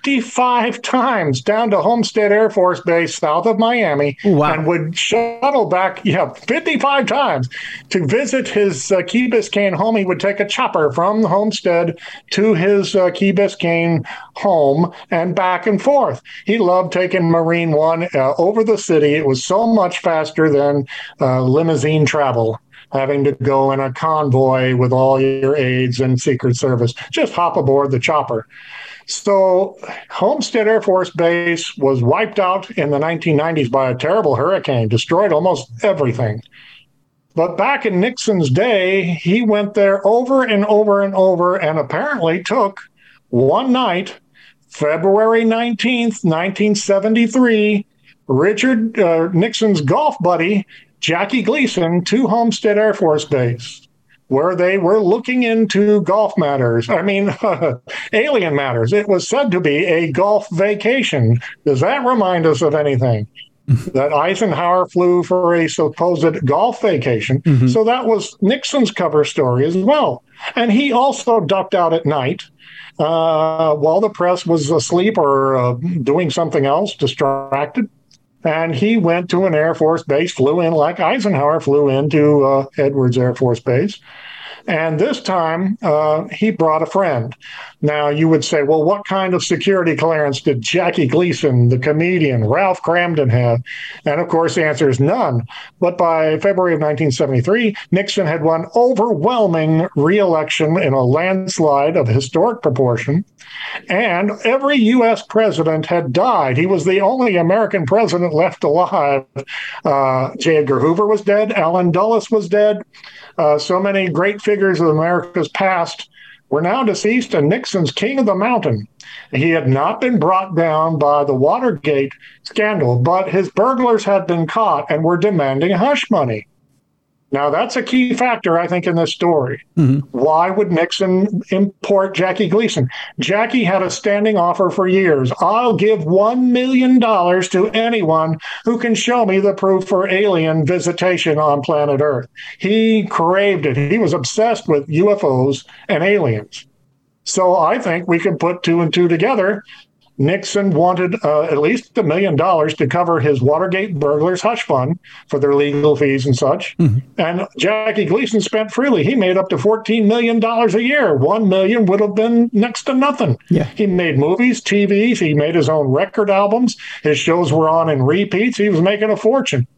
55 times down to Homestead Air Force Base south of Miami and would shuttle back, 55 times to visit his Key Biscayne home. He would take a chopper from Homestead to his Key Biscayne home and back and forth. He loved taking Marine One over the city. It was so much faster than limousine travel, having to go in a convoy with all your aides and Secret Service. Just hop aboard the chopper. So Homestead Air Force Base was wiped out in the 1990s by a terrible hurricane, destroyed almost everything. But back in Nixon's day, he went there over and over and over, and apparently took one night, February 19th, 1973, Richard Nixon's golf buddy, Jackie Gleason, to Homestead Air Force Base, where they were looking into golf matters. Alien matters. It was said to be a golf vacation. Does that remind us of anything? That Eisenhower flew for a supposed golf vacation. Mm-hmm. So that was Nixon's cover story as well. And he also ducked out at night while the press was asleep or doing something else, distracted. And he went to an Air Force base, flew in like Eisenhower flew into Edwards Air Force Base. And this time, he brought a friend. Now, you would say, well, what kind of security clearance did Jackie Gleason, the comedian, Ralph Cramden have? And, of course, the answer is none. But by February of 1973, Nixon had won overwhelming re-election in a landslide of historic proportion. And every U.S. president had died. He was the only American president left alive. J. Edgar Hoover was dead. Allen Dulles was dead. So many great figures of America's past were now deceased, and Nixon's king of the mountain. He had not been brought down by the Watergate scandal, but his burglars had been caught and were demanding hush money. Now, that's a key factor, I think, in this story. Mm-hmm. Why would Nixon import Jackie Gleason? Jackie had a standing offer for years. I'll give $1 million to anyone who can show me the proof for alien visitation on planet Earth. He craved it. He was obsessed with UFOs and aliens. So I think we can put two and two together. Nixon wanted at least $1 million to cover his Watergate burglars' hush fund for their legal fees and such. Mm-hmm. And Jackie Gleason spent freely. He made up to $14 million a year. $1 million would have been next to nothing. Yeah. He made movies, TVs. He made his own record albums. His shows were on in repeats. He was making a fortune.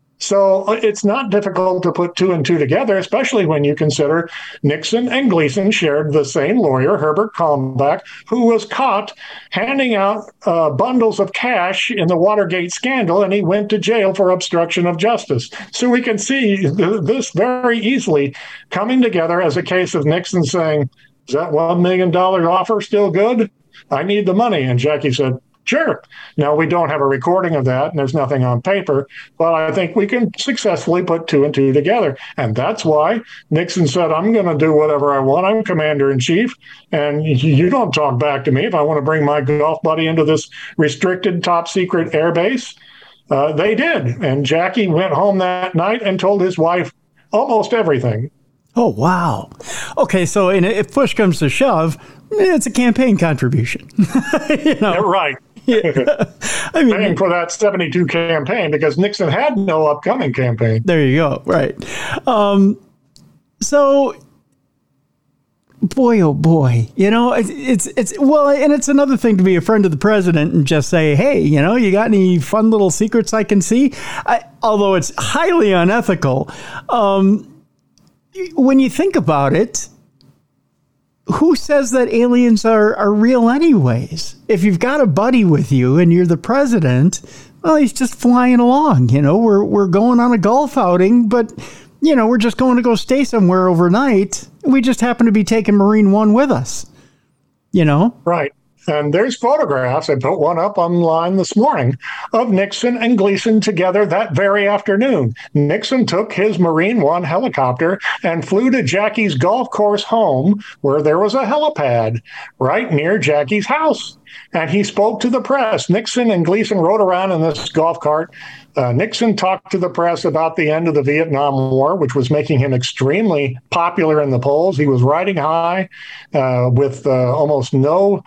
So it's not difficult to put two and two together, especially when you consider Nixon and Gleason shared the same lawyer, Herbert Kalmbach, who was caught handing out bundles of cash in the Watergate scandal, and he went to jail for obstruction of justice. So we can see this very easily coming together as a case of Nixon saying, is that $1 million offer still good? I need the money. And Jackie said, sure. Now, we don't have a recording of that, and there's nothing on paper, but I think we can successfully put two and two together. And that's why Nixon said, I'm going to do whatever I want. I'm commander-in-chief, and you don't talk back to me if I want to bring my golf buddy into this restricted top-secret air base. They did, and Jackie went home that night and told his wife almost everything. Oh, wow. Okay, so if push comes to shove, it's a campaign contribution. Yeah, right. Yeah. Paying for that 72 campaign because Nixon had no upcoming campaign. There you go. Right. So, boy, oh boy, it's well, and it's another thing to be a friend of the president and just say, hey, you got any fun little secrets I can see? Although it's highly unethical. When you think about it, who says that aliens are real anyways? If you've got a buddy with you and you're the president, well, he's just flying along. We're going on a golf outing, but we're just going to go stay somewhere overnight. We just happen to be taking Marine One with us, Right. And there's photographs. I put one up online this morning of Nixon and Gleason together that very afternoon. Nixon took his Marine One helicopter and flew to Jackie's golf course home, where there was a helipad right near Jackie's house. And he spoke to the press. Nixon and Gleason rode around in this golf cart. Nixon talked to the press about the end of the Vietnam War, which was making him extremely popular in the polls. He was riding high with almost no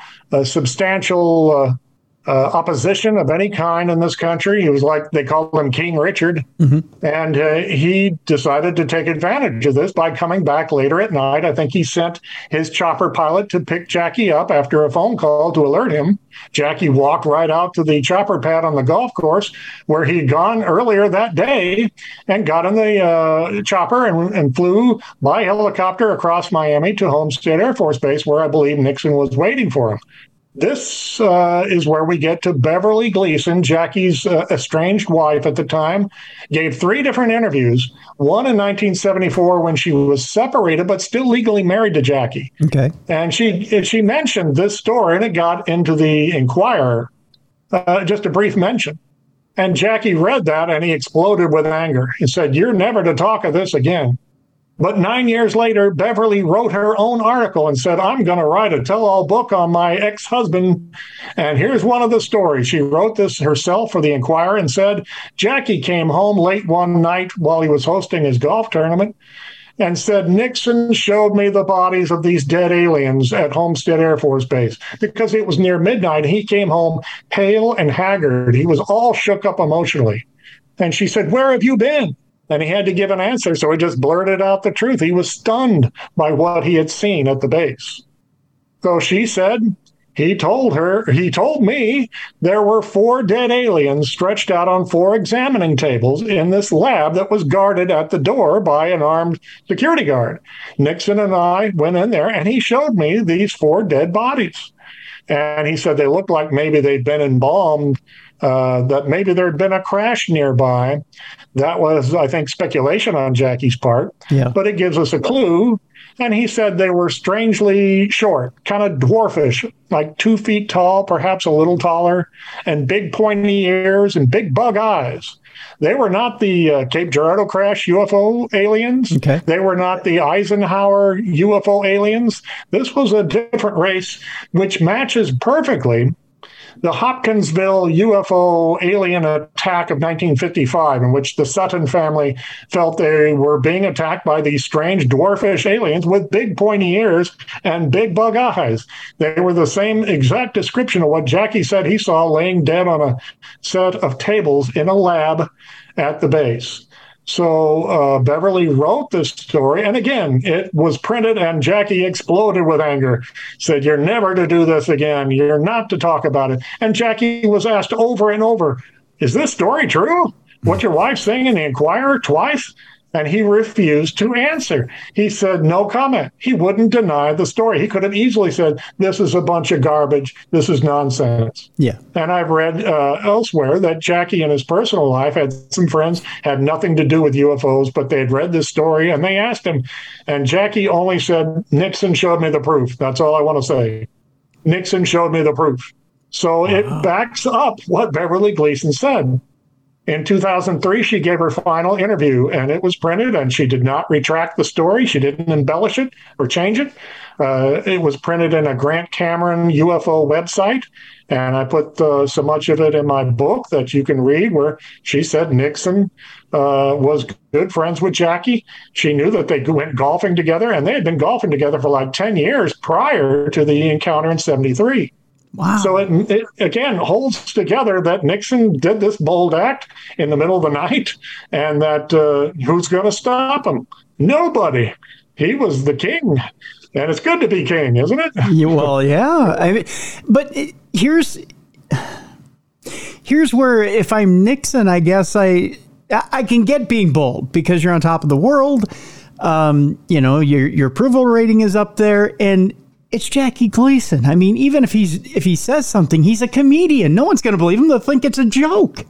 substantial opposition of any kind in this country. He was like, they called him King Richard. Mm-hmm. And he decided to take advantage of this by coming back later at night. I think he sent his chopper pilot to pick Jackie up after a phone call to alert him. Jackie walked right out to the chopper pad on the golf course where he'd gone earlier that day and got in the chopper and flew by helicopter across Miami to Homestead Air Force Base, where I believe Nixon was waiting for him. This is where we get to Beverly Gleason, Jackie's estranged wife at the time, gave 3 different interviews, one in 1974 when she was separated but still legally married to Jackie. Okay. And she mentioned this story, and it got into the Inquirer, just a brief mention. And Jackie read that, and he exploded with anger. He said, "You're never to talk of this again." But 9 years later, Beverly wrote her own article and said, "I'm going to write a tell-all book on my ex-husband." And here's one of the stories. She wrote this herself for the Inquirer and said, "Jackie came home late one night while he was hosting his golf tournament and said, 'Nixon showed me the bodies of these dead aliens at Homestead Air Force Base,' because it was near midnight. He came home pale and haggard. He was all shook up emotionally. And she said, 'Where have you been?' And he had to give an answer, so he just blurted out the truth. He was stunned by what he had seen at the base. So she said, he told me there were 4 dead aliens stretched out on 4 examining tables in this lab that was guarded at the door by an armed security guard. Nixon and I went in there, and he showed me these 4 dead bodies. And he said they looked like maybe they'd been embalmed, that maybe there had been a crash nearby. That was, I think, speculation on Jackie's part, but it gives us a clue. And he said they were strangely short, kind of dwarfish, like 2 feet tall, perhaps a little taller, and big pointy ears and big bug eyes. They were not the Cape Girardeau crash UFO aliens. Okay. They were not the Eisenhower UFO aliens. This was a different race, which matches perfectly the Hopkinsville UFO alien attack of 1955, in which the Sutton family felt they were being attacked by these strange dwarfish aliens with big pointy ears and big bug eyes. They were the same exact description of what Jackie said he saw laying dead on a set of tables in a lab at the base. So Beverly wrote this story, and again, it was printed, and Jackie exploded with anger, said, "You're never to do this again. You're not to talk about it." And Jackie was asked over and over, "Is this story true? What your wife's saying in the Inquirer twice?" And he refused to answer. He said no comment. He wouldn't deny the story. He could have easily said, "This is a bunch of garbage. This is nonsense." Yeah. And I've read elsewhere that Jackie in his personal life had some friends had nothing to do with UFOs, but they'd read this story and they asked him. And Jackie only said, "Nixon showed me the proof. That's all I want to say. Nixon showed me the proof." So It backs up what Beverly Gleason said. In 2003, she gave her final interview, and it was printed, and she did not retract the story. She didn't embellish it or change it. It was printed in a Grant Cameron UFO website, and I put so much of it in my book that you can read, where she said Nixon was good friends with Jackie. She knew that they went golfing together, and they had been golfing together for like 10 years prior to the encounter in 73. Wow. So it again holds together that Nixon did this bold act in the middle of the night, and that who's going to stop him? Nobody. He was the king, and it's good to be king, isn't it? Well, yeah. I mean, but here's where, if I'm Nixon, I guess I can get being bold because you're on top of the world. Your approval rating is up there, and it's Jackie Gleason. I mean, even if he says something, he's a comedian. No one's going to believe him. They'll think it's a joke.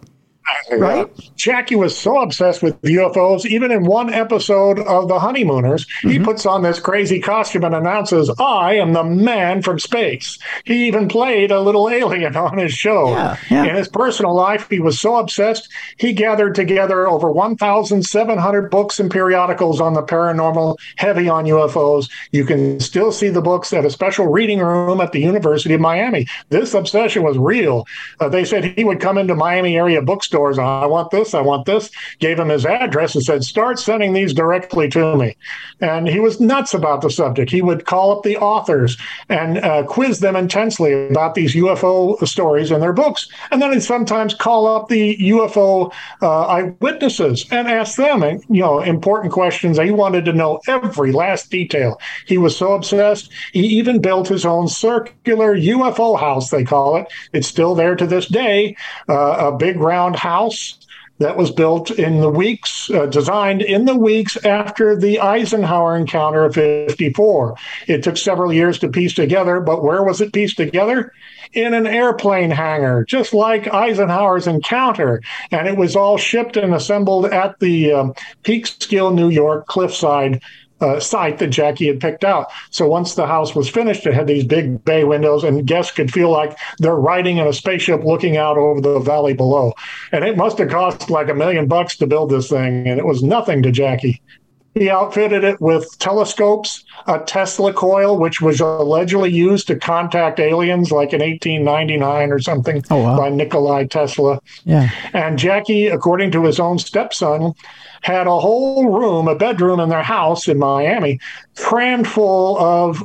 right? Jackie was so obsessed with UFOs, even in one episode of The Honeymooners, he puts on this crazy costume and announces, "I am the man from space." He even played a little alien on his show. Yeah. In his personal life, he was so obsessed, he gathered together over 1,700 books and periodicals on the paranormal, heavy on UFOs. You can still see the books at a special reading room at the University of Miami. This obsession was real. They said he would come into Miami area bookstores. I want this, gave him his address and said, "Start sending these directly to me." And he was nuts about the subject. He would call up the authors and quiz them intensely about these UFO stories in their books. And then he'd sometimes call up the UFO eyewitnesses and ask them, important questions. He wanted to know every last detail. He was so obsessed. He even built his own circular UFO house, they call it. It's still there to this day, a big round house that was built in the weeks, designed in the weeks after the Eisenhower encounter of 54. It took several years to piece together, but where was it pieced together? In an airplane hangar, just like Eisenhower's encounter. And it was all shipped and assembled at the Peekskill, New York, cliffside site that Jackie had picked out. So once the house was finished, it had these big bay windows, and guests could feel like they're riding in a spaceship looking out over the valley below. And it must have cost like $1 million to build this thing, and it was nothing to Jackie. He outfitted it with telescopes, a Tesla coil, which was allegedly used to contact aliens like in 1899 or something by Nikolai Tesla. Yeah. And Jackie, according to his own stepson, had a whole room, a bedroom in their house in Miami, crammed full of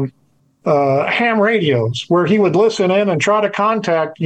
ham radios where he would listen in and try to contact,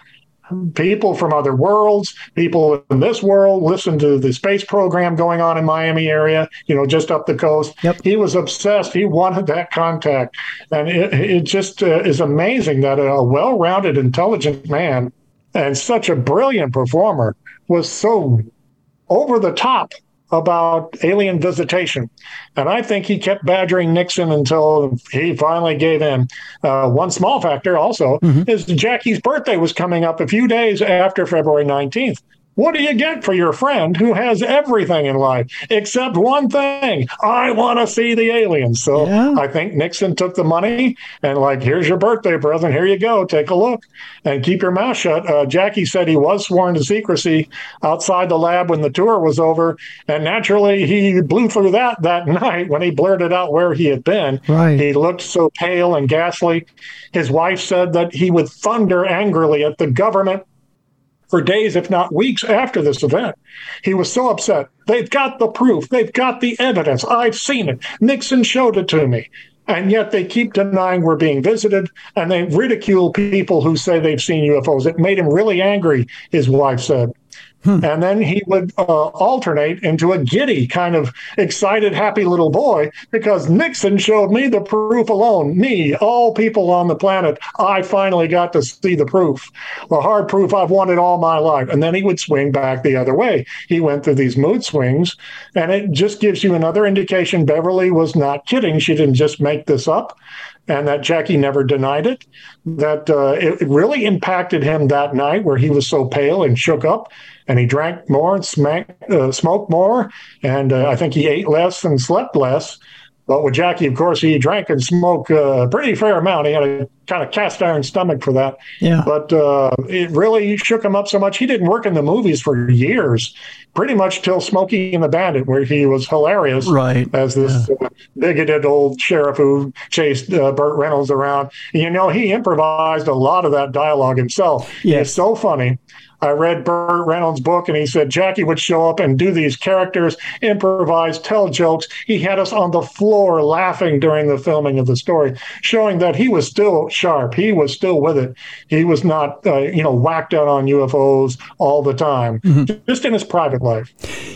people from other worlds, people in this world, listen to the space program going on in Miami area, just up the coast. Yep. He was obsessed. He wanted that contact. And it just is amazing that a well-rounded, intelligent man and such a brilliant performer was so over the top about alien visitation. And I think he kept badgering Nixon until he finally gave in. One small factor also is Jackie's birthday was coming up a few days after February 19th. What do you get for your friend who has everything in life except one thing? I want to see the aliens. So I think Nixon took the money and here's your birthday present. Here you go. Take a look and keep your mouth shut. Jackie said he was sworn to secrecy outside the lab when the tour was over. And naturally, he blew through that night when he blurted out where he had been. Right. He looked so pale and ghastly. His wife said that he would thunder angrily at the government for days, if not weeks, after this event. He was so upset. They've got the proof. They've got the evidence. I've seen it. Nixon showed it to me. And yet they keep denying we're being visited, and they ridicule people who say they've seen UFOs. It made him really angry, his wife said. And then he would alternate into a giddy, kind of excited, happy little boy because Nixon showed me the proof alone. Me, all people on the planet, I finally got to see the proof, the hard proof I've wanted all my life. And then he would swing back the other way. He went through these mood swings, and it just gives you another indication Beverly was not kidding. She didn't just make this up. And that Jackie never denied it, that it really impacted him that night where he was so pale and shook up, and he drank more and smoked more, and I think he ate less and slept less. But with Jackie, of course, he drank and smoked a pretty fair amount. He had a kind of cast iron stomach for that. Yeah. But it really shook him up so much. He didn't work in the movies for years, pretty much till Smokey and the Bandit, where he was hilarious as this bigoted old sheriff who chased Burt Reynolds around. He improvised a lot of that dialogue himself. Yes. It's so funny. I read Burt Reynolds' book, and he said Jackie would show up and do these characters, improvise, tell jokes. He had us on the floor laughing during the filming of the story, showing that he was still sharp. He was still with it. He was not, whacked out on UFOs all the time, just in his private life.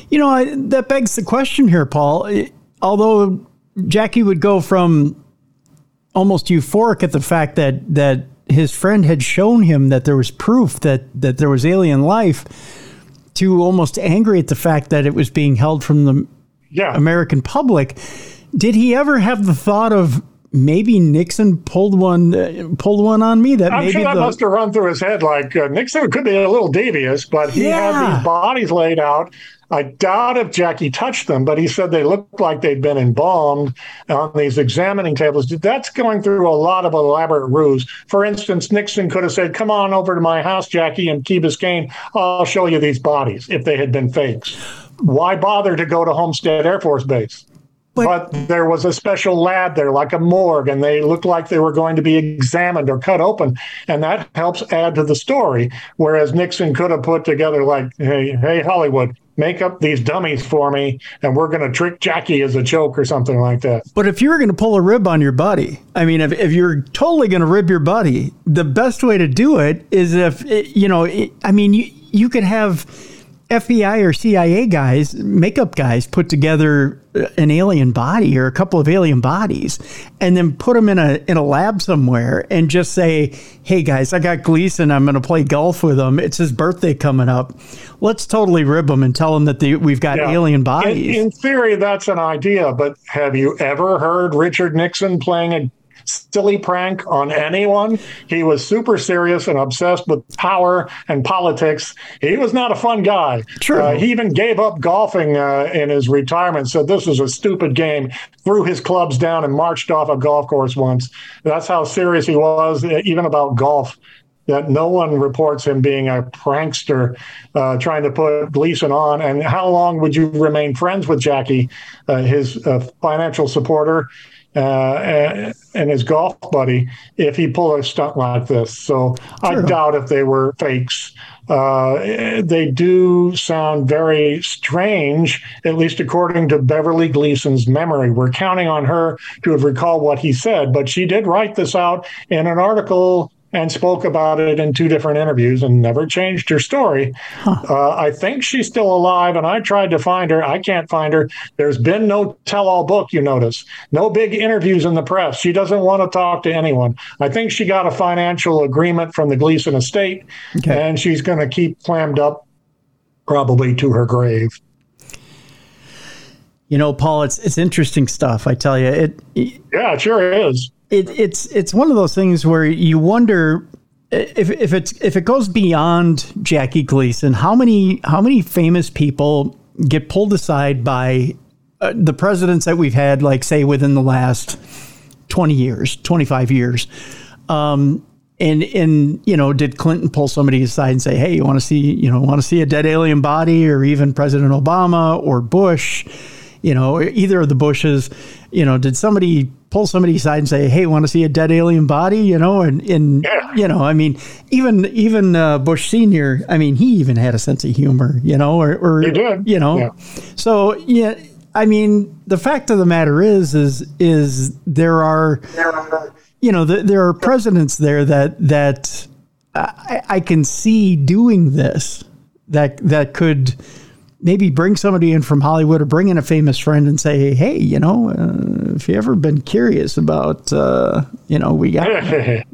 That begs the question here, Paul. Although Jackie would go from almost euphoric at the fact that his friend had shown him that there was proof that there was alien life, to almost angry at the fact that it was being held from the American public. Did he ever have the thought of maybe Nixon pulled one on me. That I'm maybe sure that must have run through his head. Like Nixon could be a little devious, but he had these bodies laid out. I doubt if Jackie touched them, but he said they looked like they'd been embalmed on these examining tables. That's going through a lot of elaborate ruse. For instance, Nixon could have said, "Come on over to my house, Jackie, in Key Biscayne. I'll show you these bodies," if they had been fakes. Why bother to go to Homestead Air Force Base? But there was a special lab there, like a morgue, and they looked like they were going to be examined or cut open. And that helps add to the story. Whereas Nixon could have put together like, hey, Hollywood, make up these dummies for me, and we're going to trick Jackie as a joke or something like that. But if you were going to pull a rib on your buddy, I mean, if you're totally going to rib your buddy, the best way to do it is you could have FBI or CIA guys, makeup guys, put together an alien body or a couple of alien bodies and then put them in a lab somewhere and just say, "Hey guys, I got Gleason. I'm going to play golf with him. It's his birthday coming up. Let's totally rib him and tell him that we've got alien bodies." In theory, that's an idea, but have you ever heard Richard Nixon playing a silly prank on anyone? He was super serious and obsessed with power and politics. He was not a fun guy. True. He even gave up golfing in his retirement, said this was a stupid game, threw his clubs down and marched off a golf course once. That's how serious he was, even about golf. That no one reports him being a prankster trying to put Gleason on. And how long would you remain friends with Jackie, his financial supporter, and his golf buddy, if he pulled a stunt like this? So I doubt if they were fakes. They do sound very strange, at least according to Beverly Gleason's memory. We're counting on her to have recalled what he said, but she did write this out in an article and spoke about it in 2 different interviews and never changed her story. I think she's still alive, and I tried to find her. I can't find her. There's been no tell-all book, you notice. No big interviews in the press. She doesn't want to talk to anyone. I think she got a financial agreement from the Gleason estate, and she's going to keep clammed up probably to her grave. You know, Paul, it's interesting stuff, I tell you. Yeah, it sure is. It's one of those things where you wonder if it goes beyond Jackie Gleason, how many famous people get pulled aside by the presidents that we've had, like say within the last 20 years, 25 years. And did Clinton pull somebody aside and say, "Hey, you want to see a dead alien body?" Or even President Obama or Bush, either of the Bushes, did somebody pull somebody aside and say, "Hey, want to see a dead alien body?" Even Bush Senior, I mean, he even had a sense of humor, he did. Yeah. So, yeah, I mean, the fact of the matter is there are presidents there that I can see doing this, that could maybe bring somebody in from Hollywood or bring in a famous friend and say, "Hey, if you ever been curious about, we got,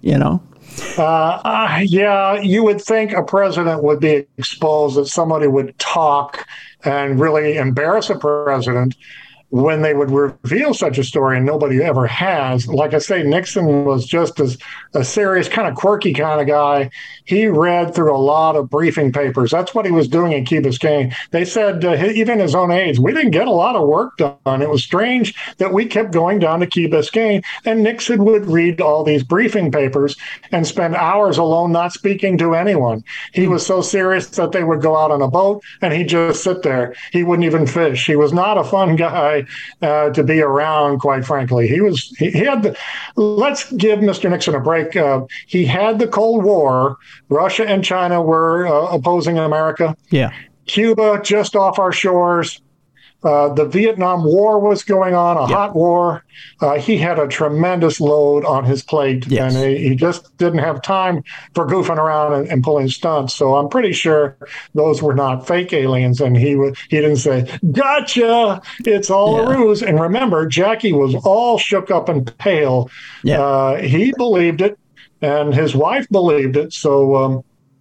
Yeah, you would think a president would be exposed, that somebody would talk and really embarrass a president when they would reveal such a story, and nobody ever has. Like I say, Nixon was just as a serious, kind of quirky kind of guy. He read through a lot of briefing papers. That's what he was doing in Key Biscayne. They said, even his own aides, we didn't get a lot of work done. It was strange that we kept going down to Key Biscayne, and Nixon would read all these briefing papers and spend hours alone not speaking to anyone. He was so serious that they would go out on a boat, and he'd just sit there. He wouldn't even fish. He was not a fun guy to be around, quite frankly. Let's give Mr. Nixon a break. He had the Cold War. Russia and China were opposing America. Yeah. Cuba just off our shores. The Vietnam War was going on, hot war. He had a tremendous load on his plate, and he just didn't have time for goofing around and pulling stunts. So I'm pretty sure those were not fake aliens, and he didn't say, "Gotcha, it's all a ruse." And remember, Jackie was all shook up and pale. Yeah. He believed it, and his wife believed it. So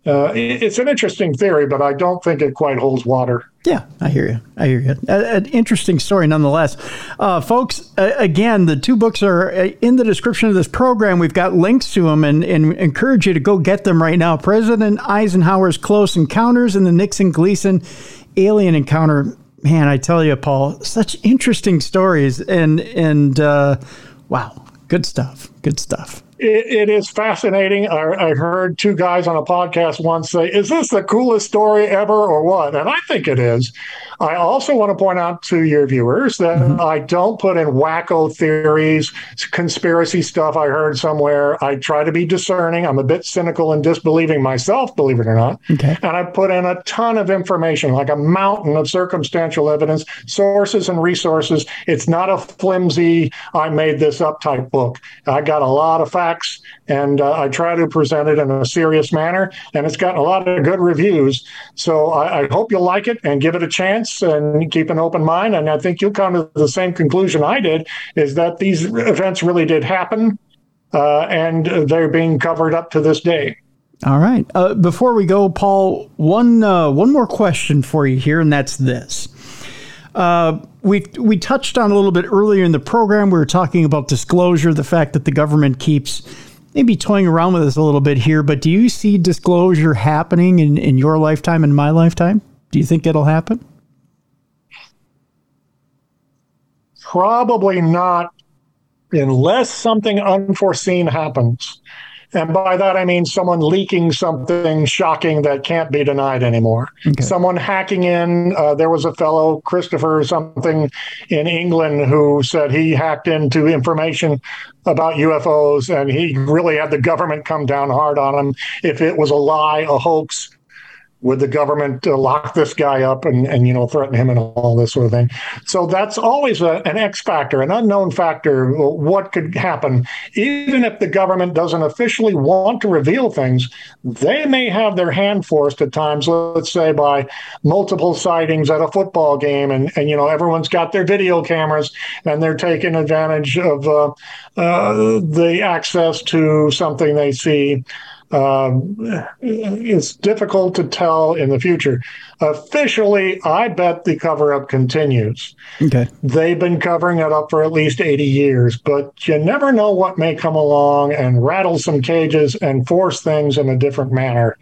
It's an interesting theory, but I don't think it quite holds water. Yeah, I hear you. An interesting story nonetheless. Folks, again, the two books are in the description of this program. We've got links to them and encourage you to go get them right now. President Eisenhower's Close Encounters and the Nixon-Gleason Alien Encounter. Man, I tell you, Paul, such interesting stories and wow, good stuff. Good stuff. It is fascinating. I heard two guys on a podcast once say, "Is this the coolest story ever or what?" And I think it is. I also want to point out to your viewers that I don't put in wacko theories, conspiracy stuff I heard somewhere. I try to be discerning. I'm a bit cynical and disbelieving myself, believe it or not. Okay. And I put in a ton of information, like a mountain of circumstantial evidence, sources and resources. It's not a flimsy, I made this up type book. I got a lot of facts, and I try to present it in a serious manner, and it's gotten a lot of good reviews. So I hope you'll like it and give it a chance and keep an open mind. And I think you'll come to the same conclusion I did, is that these events really did happen, and they're being covered up to this day. All right. Before we go, Paul, one more question for you here, and that's this. We touched on a little bit earlier in the program. We were talking about disclosure, the fact that the government keeps maybe toying around with us a little bit here. But do you see disclosure happening in your lifetime and my lifetime? Do you think it'll happen? Probably not, unless something unforeseen happens. And by that, I mean someone leaking something shocking that can't be denied anymore. Okay. Someone hacking in. There was a fellow, Christopher something, in England who said he hacked into information about UFOs, and he really had the government come down hard on him. If it was a lie, a hoax, would the government lock this guy up and threaten him and all this sort of thing? So that's always an X factor, an unknown factor. What could happen? Even if the government doesn't officially want to reveal things, they may have their hand forced at times, let's say by multiple sightings at a football game, and everyone's got their video cameras and they're taking advantage of the access to something they see. It's difficult to tell in the future. Officially, I bet the cover-up continues. Okay. They've been covering it up for at least 80 years, but you never know what may come along and rattle some cages and force things in a different manner.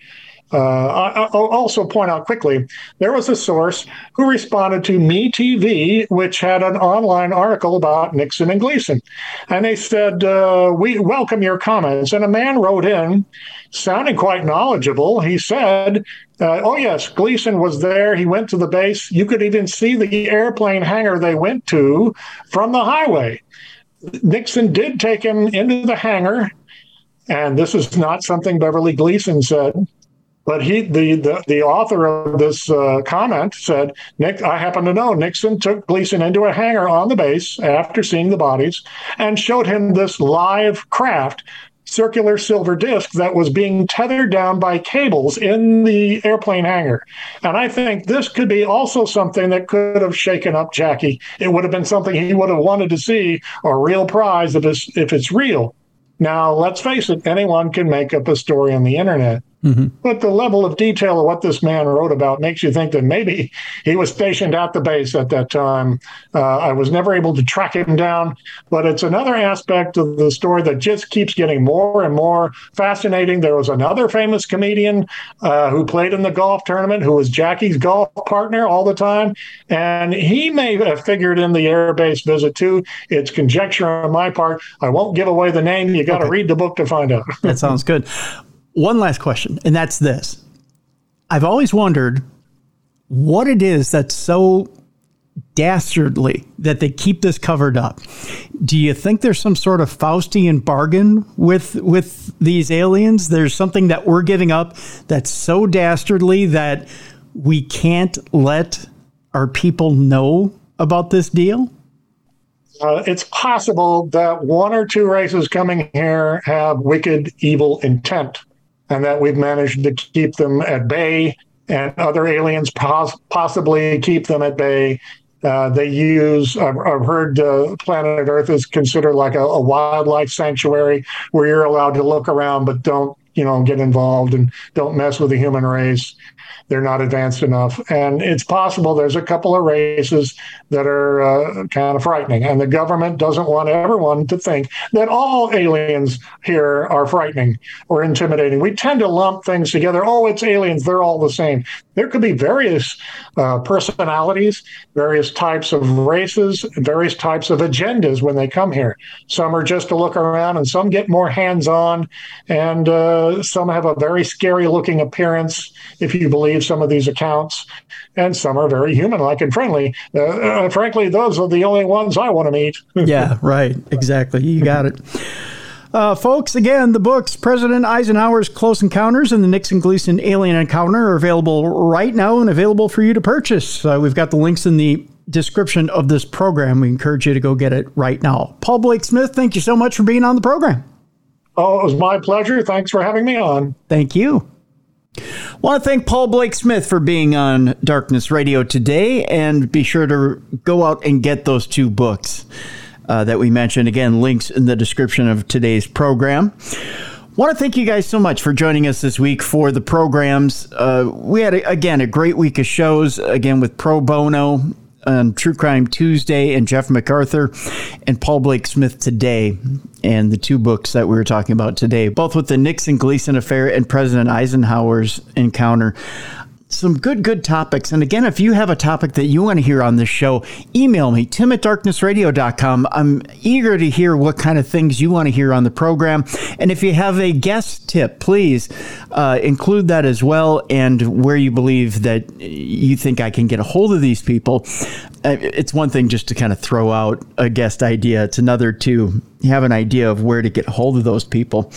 I'll also point out quickly, there was a source who responded to MeTV, which had an online article about Nixon and Gleason. And they said, we welcome your comments. And a man wrote in, sounding quite knowledgeable. He said, oh, yes, Gleason was there. He went to the base. You could even see the airplane hangar they went to from the highway. Nixon did take him into the hangar. And this is not something Beverly Gleason said. But the author of this comment said, I happen to know Nixon took Gleason into a hangar on the base after seeing the bodies and showed him this live craft, circular silver disc that was being tethered down by cables in the airplane hangar. And I think this could be also something that could have shaken up Jackie. It would have been something he would have wanted to see, a real prize if it's real. Now, let's face it, anyone can make up a story on the internet. Mm-hmm. But the level of detail of what this man wrote about makes you think that maybe he was stationed at the base at that time. I was never able to track him down, but it's another aspect of the story that just keeps getting more and more fascinating. There was another famous comedian who played in the golf tournament, who was Jackie's golf partner all the time, and he may have figured in the air base visit too. It's conjecture on my part. I won't give away the name. You got to read the book to find out. That sounds good. One last question, and that's this. I've always wondered what it is that's so dastardly that they keep this covered up. Do you think there's some sort of Faustian bargain with these aliens? There's something that we're giving up that's so dastardly that we can't let our people know about this deal? It's possible that one or two races coming here have wicked, evil intent, and that we've managed to keep them at bay, and other aliens possibly keep them at bay. They use, I've heard planet Earth is considered like a wildlife sanctuary where you're allowed to look around, but don't get involved and don't mess with the human race. They're not advanced enough. And it's possible there's a couple of races that are kind of frightening. And the government doesn't want everyone to think that all aliens here are frightening or intimidating. We tend to lump things together. Oh, it's aliens. They're all the same. There could be various personalities, various types of races, various types of agendas when they come here. Some are just to look around, and some get more hands-on, and some have a very scary-looking appearance, if you believe some of these accounts, and some are very human-like and friendly. Frankly, those are the only ones I want to meet. Yeah, right. Exactly. You got it. Folks, again, the books, President Eisenhower's Close Encounters and the Nixon Gleason Alien Encounter, are available right now and available for you to purchase. We've got the links in the description of this program. We encourage you to go get it right now. Paul Blake Smith, thank you so much for being on the program. Oh, it was my pleasure. Thanks for having me on. Thank you. I want to thank Paul Blake Smith for being on Darkness Radio today, and be sure to go out and get those two books that we mentioned. Again, links in the description of today's program. Want to thank you guys so much for joining us this week for the programs. We had, again, a great week of shows, again, with Pro Bono on True Crime Tuesday and Jeff MacArthur and Paul Blake Smith today, and the two books that we were talking about today, both with the Nixon Gleason affair and President Eisenhower's encounter. Some good topics. And again, if you have a topic that you want to hear on this show, email me, tim@darknessradio.com. I'm eager to hear what kind of things you want to hear on the program. And if you have a guest tip, please include that as well, and where you believe that you think I can get a hold of these people. It's one thing just to kind of throw out a guest idea. It's another to have an idea of where to get a hold of those people.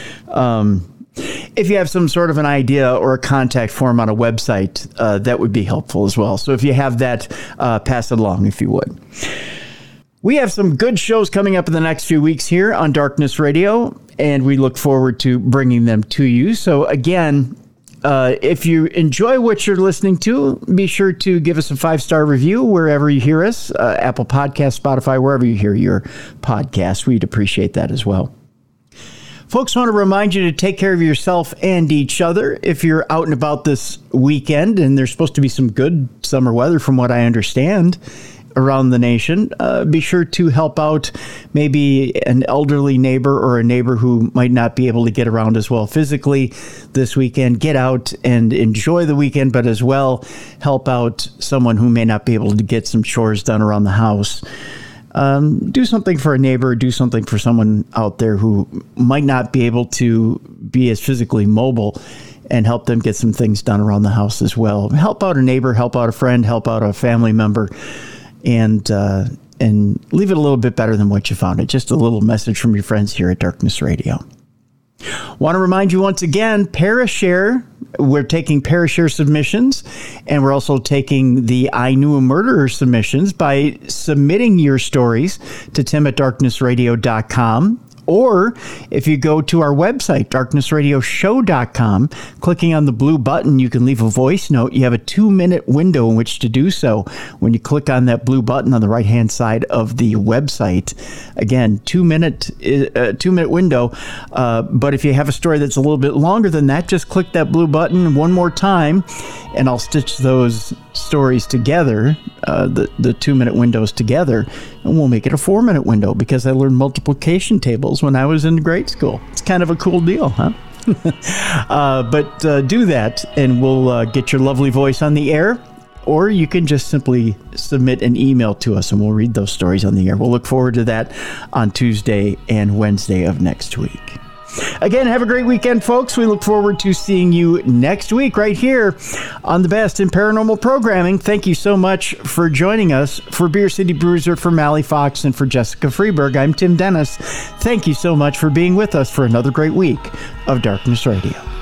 If you have some sort of an idea or a contact form on a website, that would be helpful as well. So if you have that, pass it along if you would. We have some good shows coming up in the next few weeks here on Darkness Radio, and we look forward to bringing them to you. So again, if you enjoy what you're listening to, be sure to give us a 5-star review wherever you hear us, Apple Podcasts, Spotify, wherever you hear your podcasts. We'd appreciate that as well. Folks, I want to remind you to take care of yourself and each other. If you're out and about this weekend, and there's supposed to be some good summer weather from what I understand around the nation, be sure to help out maybe an elderly neighbor or a neighbor who might not be able to get around as well physically this weekend. Get out and enjoy the weekend, but as well help out someone who may not be able to get some chores done around the house. Do something for a neighbor, do something for someone out there who might not be able to be as physically mobile, and help them get some things done around the house as well. Help out a neighbor, help out a friend, help out a family member, and leave it a little bit better than what you found it. Just a little message from your friends here at Darkness Radio. Want to remind you once again, Parashare. We're taking Parashare submissions, and we're also taking the I Knew a Murderer submissions by submitting your stories to tim@darknessradio.com. Or if you go to our website, darknessradioshow.com, clicking on the blue button, you can leave a voice note. You have a 2-minute window in which to do so when you click on that blue button on the right-hand side of the website. Again, 2-minute window. But if you have a story that's a little bit longer than that, just click that blue button one more time, and I'll stitch those stories together, the 2-minute windows together, and we'll make it a 4-minute window, because I learned multiplication tables when I was in grade school. It's kind of a cool deal, huh? But do that, and we'll get your lovely voice on the air, or you can just simply submit an email to us, and we'll read those stories on the air. We'll look forward to that on Tuesday and Wednesday of next week. Again, have a great weekend, folks. We look forward to seeing you next week right here on the best in paranormal programming. Thank you so much for joining us. For Beer City Bruiser, for Mally Fox, and for Jessica Freeberg, I'm Tim Dennis. Thank you so much for being with us for another great week of Darkness Radio.